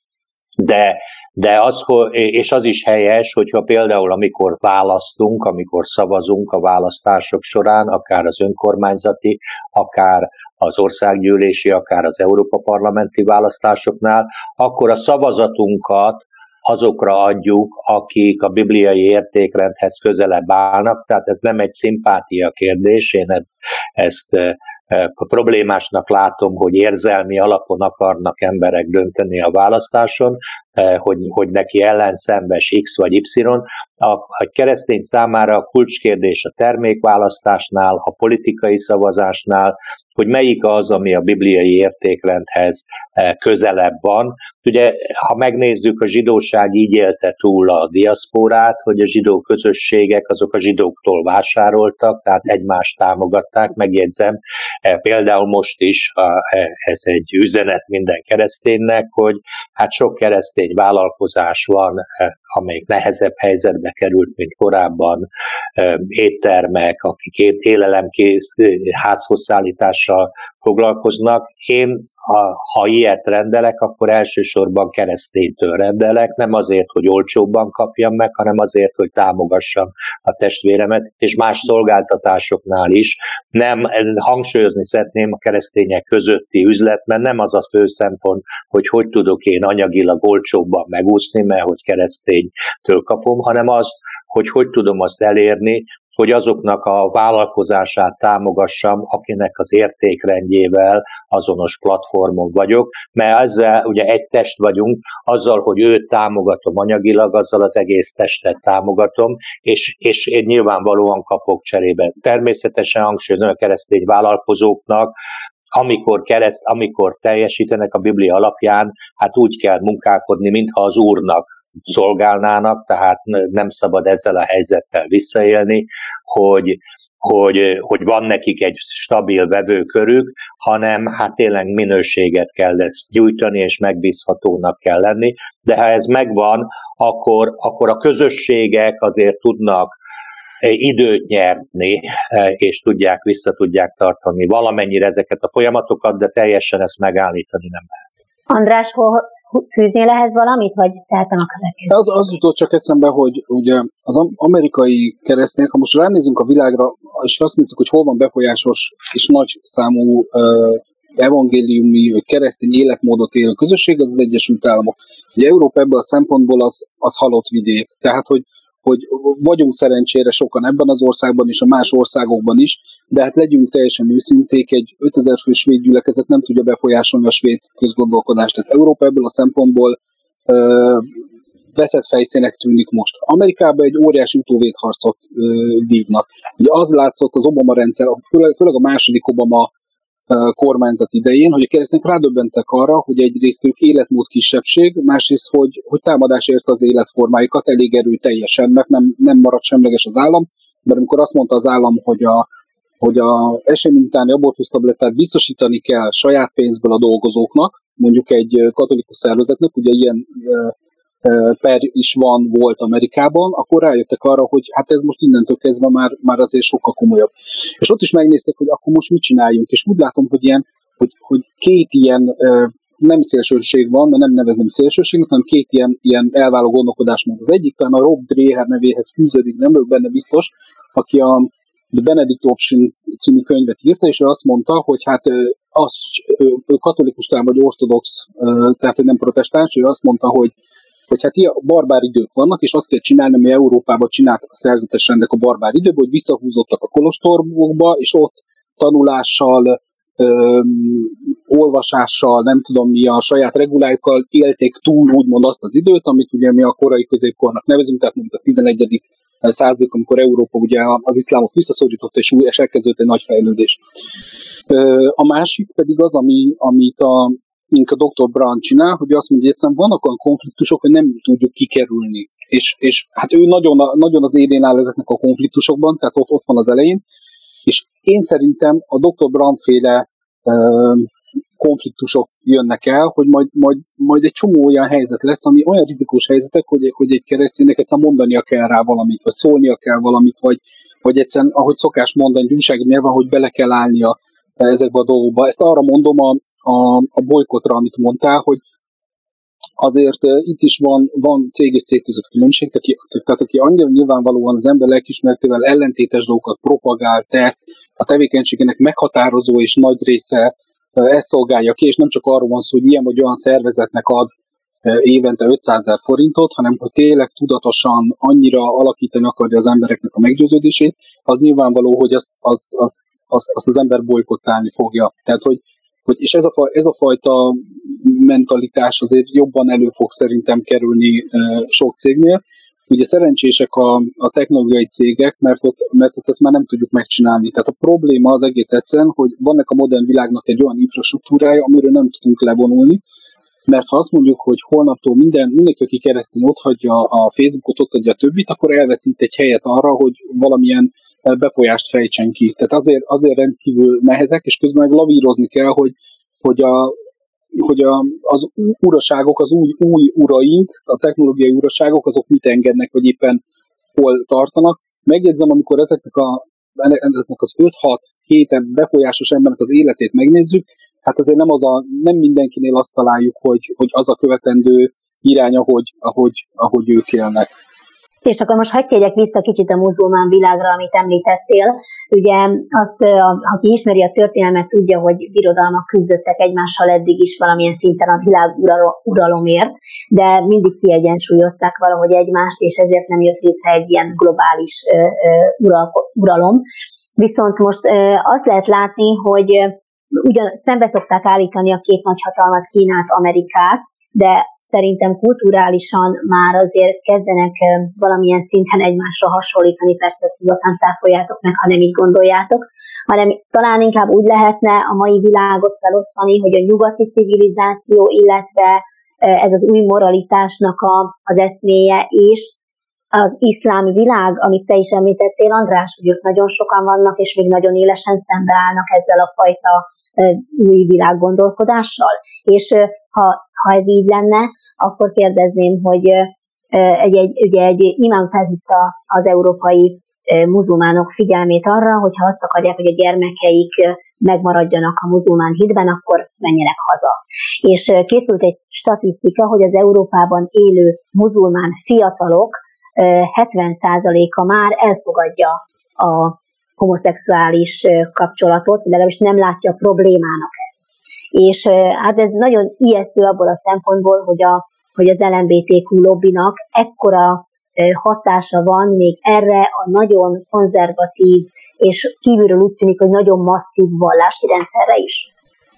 De, de az, és az is helyes, hogyha például amikor választunk, amikor szavazunk a választások során, akár az önkormányzati, akár az országgyűlési, akár az Európa parlamenti választásoknál, akkor a szavazatunkat azokra adjuk, akik a bibliai értékrendhez közelebb állnak, tehát ez nem egy szimpátia kérdés, én ezt a problémásnak látom, hogy érzelmi alapon akarnak emberek dönteni a választáson, hogy, hogy neki ellenszenves X vagy Y. A, a keresztény számára a kulcskérdés a termékválasztásnál, a politikai szavazásnál, hogy melyik az, ami a bibliai értékrendhez közelebb van. Ugye, ha megnézzük, a zsidóság így élte túl a diaszporát, hogy a zsidó közösségek azok a zsidóktól vásároltak, tehát egymást támogatták, megjegyzem, például most is ez egy üzenet minden kereszténynek, hogy hát sok keresztény vállalkozás van, amelyik nehezebb helyzetbe került, mint korábban, éttermek, akik élelemkész házhozszállítással foglalkoznak. Én, ha ilyet rendelek, akkor elsősorban kereszténytől rendelek, nem azért, hogy olcsóbban kapjam meg, hanem azért, hogy támogassam a testvéremet, és más szolgáltatásoknál is. Nem, hangsúlyozni szeretném a keresztények közötti üzlet, mert nem az a fő szempont, hogy hogy tudok én anyagilag olcsóbban megúszni, mert hogy kereszténytől kapom, hanem az, hogy hogy tudom azt elérni, hogy azoknak a vállalkozását támogassam, akinek az értékrendjével azonos platformon vagyok, mert ezzel ugye egy test vagyunk, azzal, hogy őt támogatom anyagilag, azzal az egész testet támogatom, és, és én nyilvánvalóan kapok cserébe. Természetesen hangsúlyozom a keresztény vállalkozóknak, amikor, kereszt, amikor teljesítenek a Biblia alapján, hát úgy kell munkálkodni, mintha az Úrnak szolgálnának, tehát nem szabad ezzel a helyzettel visszaélni, hogy, hogy, hogy van nekik egy stabil vevőkörük, hanem hát tényleg minőséget kell ezt gyújtani, és megbízhatónak kell lenni. De ha ez megvan, akkor, akkor a közösségek azért tudnak időt nyerni, és tudják, vissza tudják tartani valamennyire ezeket a folyamatokat, de teljesen ezt megállítani nem lehet. András, hol fűznél ehhez valamit, vagy tehetem a következőt? Az, az jutott csak eszembe, hogy ugye az amerikai keresztények, ha most ránézünk a világra, és azt nézzük, hogy hol van befolyásos és nagy számú uh, evangéliumi vagy keresztény életmódot élő közösség, az az Egyesült Államok. Ugye Európa ebből a szempontból az, az halott vidék. Tehát, hogy hogy vagyunk szerencsére sokan ebben az országban és a más országokban is, de hát legyünk teljesen őszinték, egy ötezer fős svéd gyülekezet nem tudja befolyásolni a svéd közgondolkodást. Tehát Európa ebből a szempontból ö, veszett fejszének tűnik most. Amerikában egy óriási utóvédharcot ö, vívnak. Ugye az látszott az Obama rendszer, főleg, főleg a második Obama kormányzat idején, hogy a keresztények rádöbbentek arra, hogy egyrészt ők életmód kisebbség, másrészt, hogy, hogy támadás érte az életformáikat elég erőteljesen, mert nem, nem maradt semleges az állam, mert amikor azt mondta az állam, hogy a, hogy a esemény utáni abortusztablettát biztosítani kell saját pénzből a dolgozóknak, mondjuk egy katolikus szervezetnek, ugye ilyen per is van, volt Amerikában, akkor rájöttek arra, hogy hát ez most innentől kezdve már, már azért sokkal komolyabb. És ott is megnézték, hogy akkor most mit csináljunk, és úgy látom, hogy, ilyen, hogy, hogy két ilyen nem szélsőség van, mert nem nevezném szélsőségnek, hanem két ilyen, ilyen elváló gondolkodás van. Az egyik talán a Rob Dreher nevéhez fűződik, nem vagyok benne biztos, aki a The Benedict Option című könyvet írta, és ő azt mondta, hogy hát az, ő, ő katolikus talán vagy ortodox, tehát nem protestáns, ő azt mondta, hogy hogy hát ilyen barbár idők vannak, és azt kell csinálni, ami Európában csináltak a szerzetes rendek a barbár időben, hogy visszahúzottak a kolostorokba, és ott tanulással, öm, olvasással, nem tudom mi, a saját regulájukkal élték túl úgymond azt az időt, amit ugye mi a korai középkornak nevezünk, tehát mondjuk a tizenegyedik századik, amikor Európa ugye az iszlámot visszaszorította, és, új, és elkezdődött egy nagy fejlődés. A másik pedig az, ami, amit a a doktor Brown csinál, hogy azt mondja, hogy egyszerűen vannak olyan konfliktusok, hogy nem tudjuk kikerülni. És, és hát ő nagyon, nagyon az élén áll ezeknek a konfliktusokban, tehát ott, ott van az elején, és én szerintem a doktor Brown féle ö, konfliktusok jönnek el, hogy majd, majd, majd egy csomó olyan helyzet lesz, ami olyan rizikós helyzetek, hogy, hogy egy kereszténynek egyszerűen mondania kell rá valamit, vagy szólnia kell valamit, vagy, vagy egyszerűen, ahogy szokás mondani, újsági nyelven, hogy bele kell állnia ezekbe a dolgokba. Ezt arra mondom a a, a bolykotra, amit mondtál, hogy azért uh, itt is van, van cég és cég között különbség, tehát, tehát aki annyira nyilvánvalóan az ember lelkiismeretével ellentétes dolgokat propagál, tesz, a tevékenységének meghatározó és nagy része uh, ezt szolgálja ki, és nem csak arról van szó, hogy ilyen vagy olyan szervezetnek ad uh, évente ötszázezer forintot, hanem hogy tényleg tudatosan annyira alakítani akarja az embereknek a meggyőződését, az nyilvánvaló, hogy azt az, az, az, az, az ember bolykottálni fogja. Tehát, hogy Hogy, és ez a, ez a fajta mentalitás azért jobban elő fog szerintem kerülni e, sok cégnél. Ugye szerencsések a, a technológiai cégek, mert ott, mert ott ezt már nem tudjuk megcsinálni. Tehát a probléma az egész egyszerűen, hogy vannak a modern világnak egy olyan infrastruktúrája, amiről nem tudunk levonulni, mert ha azt mondjuk, hogy holnaptól minden, mindenki, aki keresztény ott hagyja a Facebookot, ott hagyja a többit, akkor elveszít egy helyet arra, hogy valamilyen befolyást fejtsen ki. Tehát azért, azért rendkívül nehezek, és közben meg lavírozni kell, hogy, hogy, a, hogy a, az uraságok, az új, új uraink, a technológiai uraságok, azok mit engednek, vagy éppen hol tartanak. Megjegyzem, amikor ezeknek, a, ezeknek az öt-hat-hét befolyásos embernek az életét megnézzük, hát azért nem, az a, nem mindenkinél azt találjuk, hogy, hogy az a követendő irány, ahogy, ahogy, ahogy ők élnek. És akkor most hagyj térjek vissza kicsit a muzulmán világra, amit említettél. Ugye azt, aki ismeri a történelmet, tudja, hogy birodalmak küzdöttek egymással eddig is valamilyen szinten a világ uralomért, de mindig kiegyensúlyozták valahogy egymást, és ezért nem jött létre egy ilyen globális uralom. Viszont most azt lehet látni, hogy ugyan szembe szokták állítani a két nagyhatalmat, Kínát, Amerikát, de szerintem kulturálisan már azért kezdenek valamilyen szinten egymásra hasonlítani, persze ezt nyugodtan cáfoljátok meg, ha nem így gondoljátok, hanem talán inkább úgy lehetne a mai világot felosztani, hogy a nyugati civilizáció, illetve ez az új moralitásnak a, az eszméje és az iszlám világ, amit te is említettél, András, hogy ők nagyon sokan vannak, és még nagyon élesen szembeállnak ezzel a fajta új világgondolkodással. És ha, ha ez így lenne, akkor kérdezném, hogy egy, egy, ugye egy imám felhívta az európai muzulmánok figyelmét arra, hogy ha azt akarják, hogy a gyermekeik megmaradjanak a muzulmán hitben, akkor menjenek haza. És készült egy statisztika, hogy az Európában élő muzulmán fiatalok hetven százaléka már elfogadja a homoszexuális kapcsolatot, legalábbis nem látja problémának ezt. És hát ez nagyon ijesztő abból a szempontból, hogy, a, hogy az el em bé té kú lobbinak ekkora hatása van még erre a nagyon konzervatív, és kívülről úgy tűnik, hogy nagyon masszív vallási rendszerre is.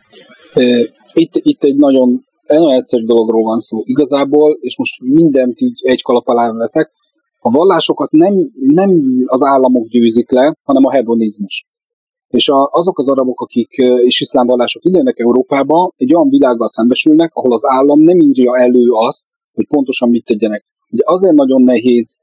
Itt, itt egy nagyon, nagyon egyszerű dologról van szó. Igazából, és most mindent így egy kalap alá veszek, a vallásokat nem, nem az államok győzik le, hanem a hedonizmus. És a, azok az arabok, akik és iszlám vallások idejönnek Európába, egy olyan világgal szembesülnek, ahol az állam nem írja elő azt, hogy pontosan mit tegyenek. Ugye azért nagyon nehéz,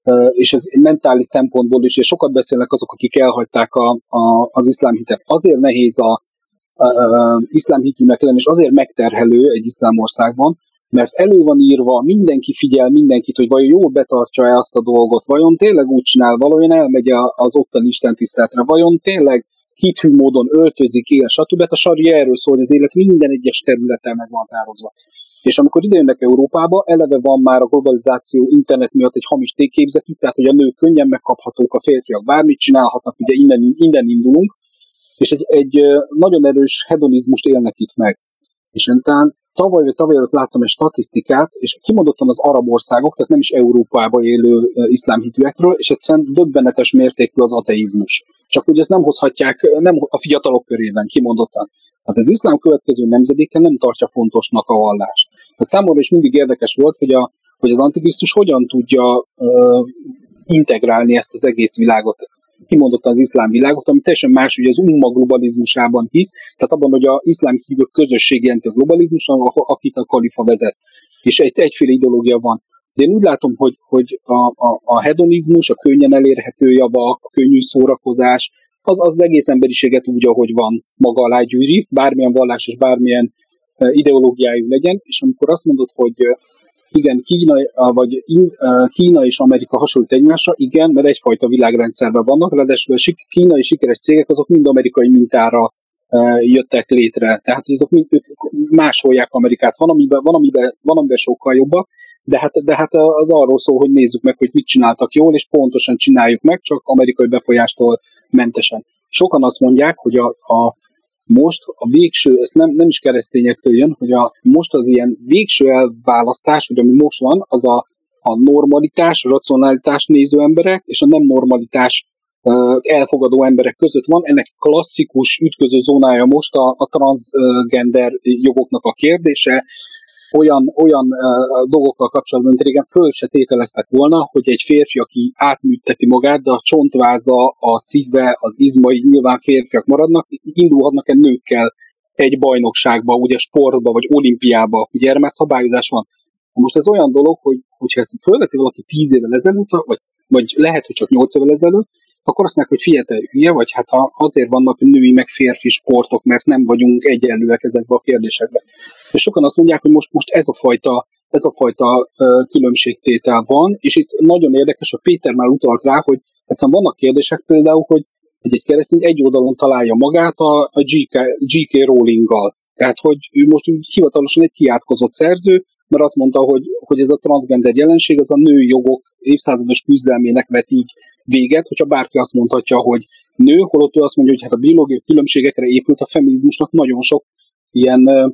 és ez mentális szempontból is, és sokat beszélnek azok, akik elhagyták a, a, az iszlám hitet. Azért nehéz a, a, a iszlám hitűnek lenni, és azért megterhelő egy iszlám országban, mert elő van írva, mindenki figyel mindenkit, hogy vajon jól betartja-e azt a dolgot, vajon tényleg úgy csinál, vajon elmegy az ottani istentiszteletre, vajon tényleg hithű módon öltözik, él, stb. A saria erről szól, hogy az élet minden egyes területen meg van határozva. És amikor idejönnek Európába, eleve van már a globalizáció internet miatt egy hamis tékképzetük, tehát hogy a nők könnyen megkaphatók, a férfiak bármit csinálhatnak, ugye innen, innen indulunk, és egy, egy nagyon erős hedonizmust élnek itt meg. És talán tavaly vagy tavaly előtt láttam egy statisztikát, és kimondottan az arab országok, tehát nem is Európában élő iszlám hitűekről, és egyszerűen döbbenetes mértékű az ateizmus. Csak hogy ezt nem hozhatják, nem a fiatalok körében kimondottan. Hát az iszlám következő nemzedéke nem tartja fontosnak a vallást. Hát számomra is mindig érdekes volt, hogy, a, hogy az Antikrisztus hogyan tudja uh, integrálni ezt az egész világot, kimondottan az iszlám világot, ami teljesen más, hogy az umma globalizmusában hisz, tehát abban, hogy az iszlám hívők közösség jelenti a globalizmus, akit a kalifa vezet. És egy, egyféle ideológia van. De én úgy látom, hogy, hogy a, a, a hedonizmus, a könnyen elérhető javak, a könnyű szórakozás, az, az egész emberiséget úgy, ahogy van, maga alá gyűri, bármilyen vallásos, bármilyen ideológiájú legyen, és amikor azt mondod, hogy igen, Kína, vagy Kína és Amerika hasonlít egymásra, igen, mert egyfajta világrendszerben vannak, ráadásul a kínai sikeres cégek azok mind amerikai mintára jöttek létre, tehát azok mind ők másolják Amerikát, van amiben, van amiben, van amiben sokkal jobbak, de hát, de hát az arról szól, hogy nézzük meg, hogy mit csináltak jól, és pontosan csináljuk meg, csak amerikai befolyástól mentesen. Sokan azt mondják, hogy a, a most a végső, ez nem, nem is keresztényektől jön, hogy a, most az ilyen végső elválasztás, hogy ami most van, az a, a normalitás, a racionalitás néző emberek, és a nem normalitás uh, elfogadó emberek között van. Ennek klasszikus ütköző zónája most a, a transgender jogoknak a kérdése, olyan, olyan uh, dolgokkal kapcsolatban, mint régen föl se tételeztek volna, hogy egy férfi, aki átműteti magát, de a csontváza, a szíve, az izmai nyilván férfiak maradnak, indulhatnak-e nőkkel egy bajnokságba, ugye sportba, vagy olimpiába, ugye erre már szabályozás van. Most ez olyan dolog, hogy hogyha ezt fölveti valaki tíz évvel ezelőtt, vagy, vagy lehet, hogy csak nyolc évvel ezelőtt, akkor azt mondják, hogy figyelj, te hülye vagy, hát ha azért vannak női meg férfi sportok, mert nem vagyunk egyenlőek ezekben a kérdésekben. És sokan azt mondják, hogy most, most ez a fajta, ez a fajta uh, különbségtétel van, és itt nagyon érdekes, a Péter már utalt rá, hogy egyszerűen vannak kérdések például, hogy egy keresztény egy oldalon találja magát a, a gé ká, gé ká Rowlinggal. Tehát, hogy ő most úgy hivatalosan egy kiátkozott szerző, mert azt mondta, hogy, hogy ez a transgender jelenség, az a női jogok évszázados küzdelmének vet így véget, hogyha bárki azt mondhatja, hogy nő, holott ő azt mondja, hogy hát a biológiai különbségekre épült a feminizmusnak nagyon sok ilyen uh,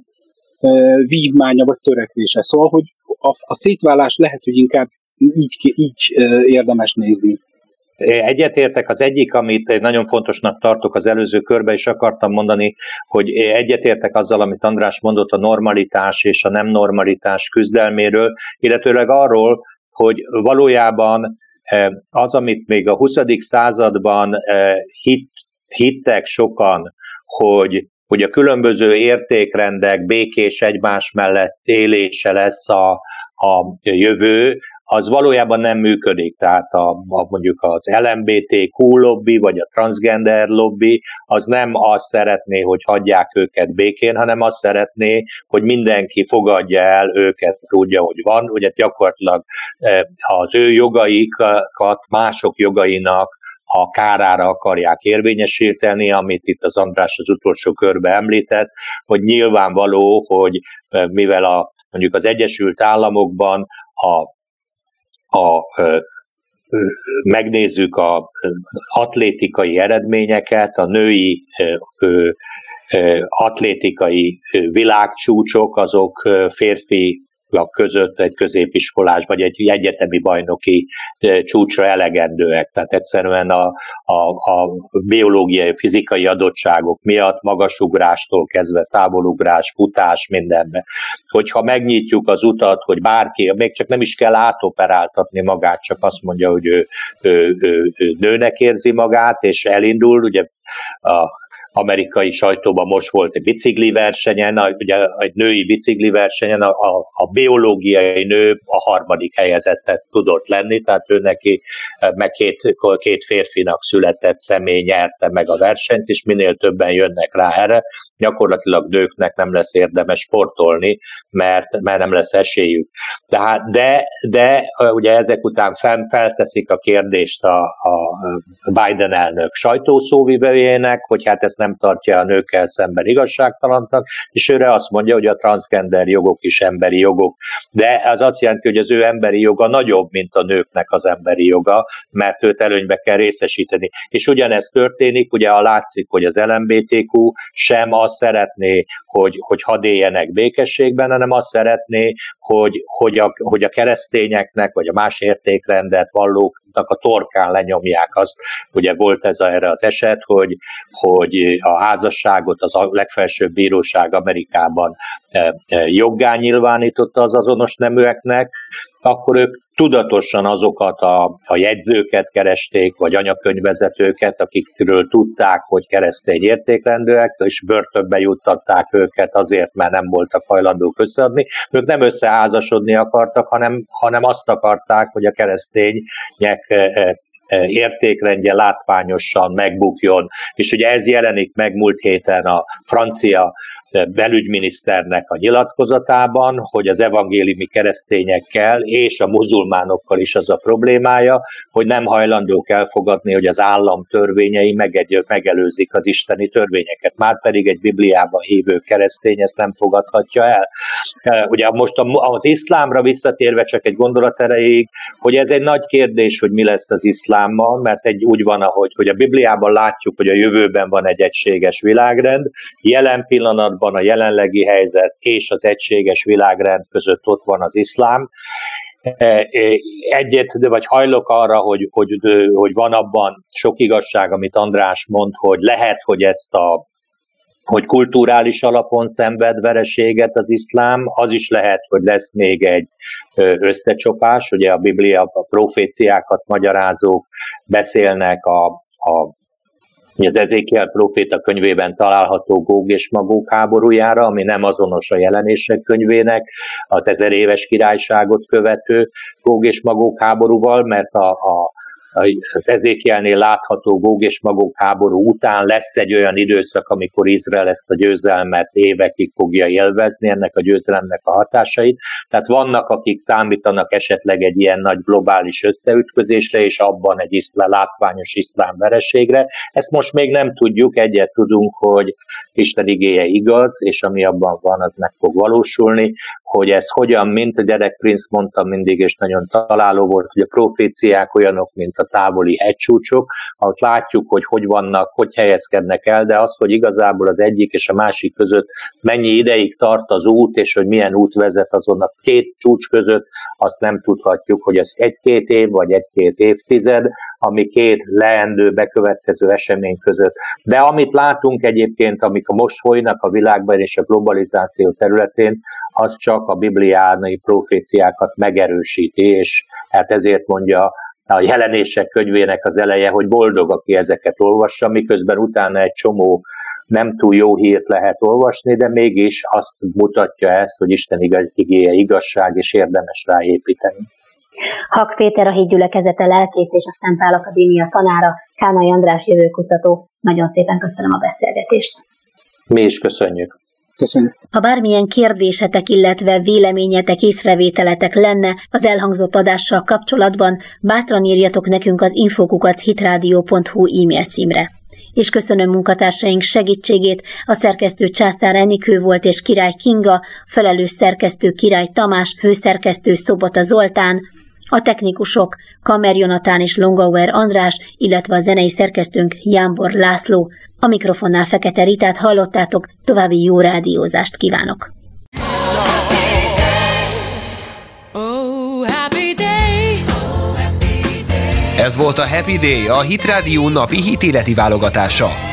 uh, vívmánya vagy törekvése. Szóval, hogy a, a szétválás lehet, hogy inkább így, így uh, érdemes nézni. Egyetértek, az egyik, amit nagyon fontosnak tartok az előző körben, is akartam mondani, hogy egyetértek azzal, amit András mondott a normalitás és a nem normalitás küzdelméről, illetőleg arról, hogy valójában az, amit még a huszadik században hit, hittek sokan, hogy, hogy a különböző értékrendek békés egymás mellett élése lesz a, a jövő, az valójában nem működik. Tehát a, a, mondjuk az el em bé té kú lobby, vagy a transgender lobby, az nem azt szeretné, hogy hagyják őket békén, hanem azt szeretné, hogy mindenki fogadja el őket úgy, ahogy van. Ugye gyakorlatilag az ő jogaikat mások jogainak a kárára akarják érvényesíteni, amit itt az András az utolsó körbe említett, hogy nyilvánvaló, hogy mivel a, mondjuk az Egyesült Államokban a, a, a megnézzük az atlétikai eredményeket, a női ö, ö, atlétikai világcsúcsok, azok férfi között egy középiskolás vagy egy egyetemi bajnoki csúcsra elegendőek. Tehát egyszerűen a, a, a biológiai, fizikai adottságok miatt magasugrástól kezdve távolugrás, futás, mindenbe. Hogyha megnyitjuk az utat, hogy bárki, még csak nem is kell átoperáltatni magát, csak azt mondja, hogy ő, ő, ő, ő nőnek érzi magát, és elindul, ugye a amerikai sajtóban most volt egy bicikliversenyen, ugye egy női bicikliversenyen a, a, a biológiai nő a harmadik helyezettet tudott lenni, tehát ő neki meg két, két férfinak született személy nyerte meg a versenyt, és minél többen jönnek rá erre, gyakorlatilag nőknek nem lesz érdemes sportolni, mert, mert nem lesz esélyük. Tehát, de, de ugye ezek után fel, felteszik a kérdést a, a Biden elnök sajtószóvivőjének, hogy hát ezt nem tartja a nőkkel szemben igazságtalannak, és őre azt mondja, hogy a transgender jogok is emberi jogok. De ez azt jelenti, hogy az ő emberi joga nagyobb, mint a nőknek az emberi joga, mert őt előnybe kell részesíteni. És ugyanezt történik, ugye a látszik, hogy az el em bé té kú sem azt szeretné, hogy, hogy hadd éljenek békességben, hanem azt szeretné, hogy, hogy, a, hogy a keresztényeknek, vagy a más értékrendet vallóknak a torkán lenyomják azt. Ugye volt ez a, erre az eset, hogy, hogy a házasságot az a legfelsőbb bíróság Amerikában joggá nyilvánította az azonos neműeknek, akkor ők tudatosan azokat a, a jegyzőket keresték, vagy anyakönyvvezetőket, akikről tudták, hogy keresztény értékrendűek, és börtönbe juttatták őket azért, mert nem voltak hajlandók összeadni. Ők nem összeházasodni akartak, hanem, hanem azt akarták, hogy a keresztények értékrendje látványosan megbukjon. És ugye ez jelenik meg múlt héten a francia belügyminiszternek a nyilatkozatában, hogy az evangéliumi keresztényekkel és a muzulmánokkal is az a problémája, hogy nem hajlandók elfogadni, hogy az állam törvényei megegy, megelőzik az isteni törvényeket. Márpedig egy Bibliában hívő keresztény ezt nem fogadhatja el. Ugye most az iszlámra visszatérve csak egy gondolat erejéig, hogy ez egy nagy kérdés, hogy mi lesz az iszlámmal, mert egy úgy van, ahogy hogy a Bibliában látjuk, hogy a jövőben van egy egységes világrend, jelen pillanatban a jelenlegi helyzet és az egységes világrend között ott van az iszlám. Egyet, vagy hajlok arra, hogy, hogy, hogy van abban sok igazság, amit András mond, hogy lehet, hogy ezt a hogy kulturális alapon szenved vereséget az iszlám, az is lehet, hogy lesz még egy összecsapás, ugye a Biblia, a proféciákat magyarázók beszélnek a, a az Ezékiel próféta könyvében található Góg és Magóg háborújára, ami nem azonos a Jelenések könyvének, az ezer éves királyságot követő Góg és Magóg háborúval, mert a, a az Ezékielnél látható Góg és Magóg háború után lesz egy olyan időszak, amikor Izrael ezt a győzelmet évekig fogja élvezni, ennek a győzelemnek a hatásait. Tehát vannak, akik számítanak esetleg egy ilyen nagy globális összeütközésre, és abban egy iszlám, látványos iszlám vereségre. Ezt most még nem tudjuk, egyet tudunk, hogy Isten igéje igaz, és ami abban van, az meg fog valósulni, hogy ez hogyan, mint a Derek Prince mondta mindig, és nagyon találó volt, hogy a proféciák olyanok, mint a távoli hegycsúcsok, ahol látjuk, hogy hogy vannak, hogy helyezkednek el, de az, hogy igazából az egyik és a másik között mennyi ideig tart az út, és hogy milyen út vezet azon a két csúcs között, azt nem tudhatjuk, hogy ez egy-két év, vagy egy-két évtized, ami két leendő, bekövetkező esemény között. De amit látunk egyébként, amik most folynak a világban és a globalizáció területén, az csak a bibliai proféciákat megerősíti, és hát ezért mondja a Jelenések könyvének az eleje, hogy boldog, aki ezeket olvassa, miközben utána egy csomó nem túl jó hírt lehet olvasni, de mégis azt mutatja ezt, hogy Isten igéje igazság, és érdemes rá építeni. Hak Péter, a Hitgyülekezete lelkész és a Szent Pál Akadémia tanára, Kánai András jövőkutató. Nagyon szépen köszönöm a beszélgetést. Mi is köszönjük. Köszönjük. Ha bármilyen kérdésetek, illetve véleményetek, észrevételetek lenne az elhangzott adással kapcsolatban, bátran írjatok nekünk az info kukac hitradio pont hu e-mail címre. És köszönöm munkatársaink segítségét, a szerkesztő Császár Enikő volt és Király Kinga, felelős szerkesztő Király Tamás, főszerkesztő Szobota Zoltán, a technikusok Kamer Jonatán és Longauer András, illetve a zenei szerkesztőnk Jámbor László. A mikrofonnál Fekete Ritát hallottátok, további jó rádiózást kívánok! Ez volt a Happy Day, a Hit Radio napi hitéleti válogatása.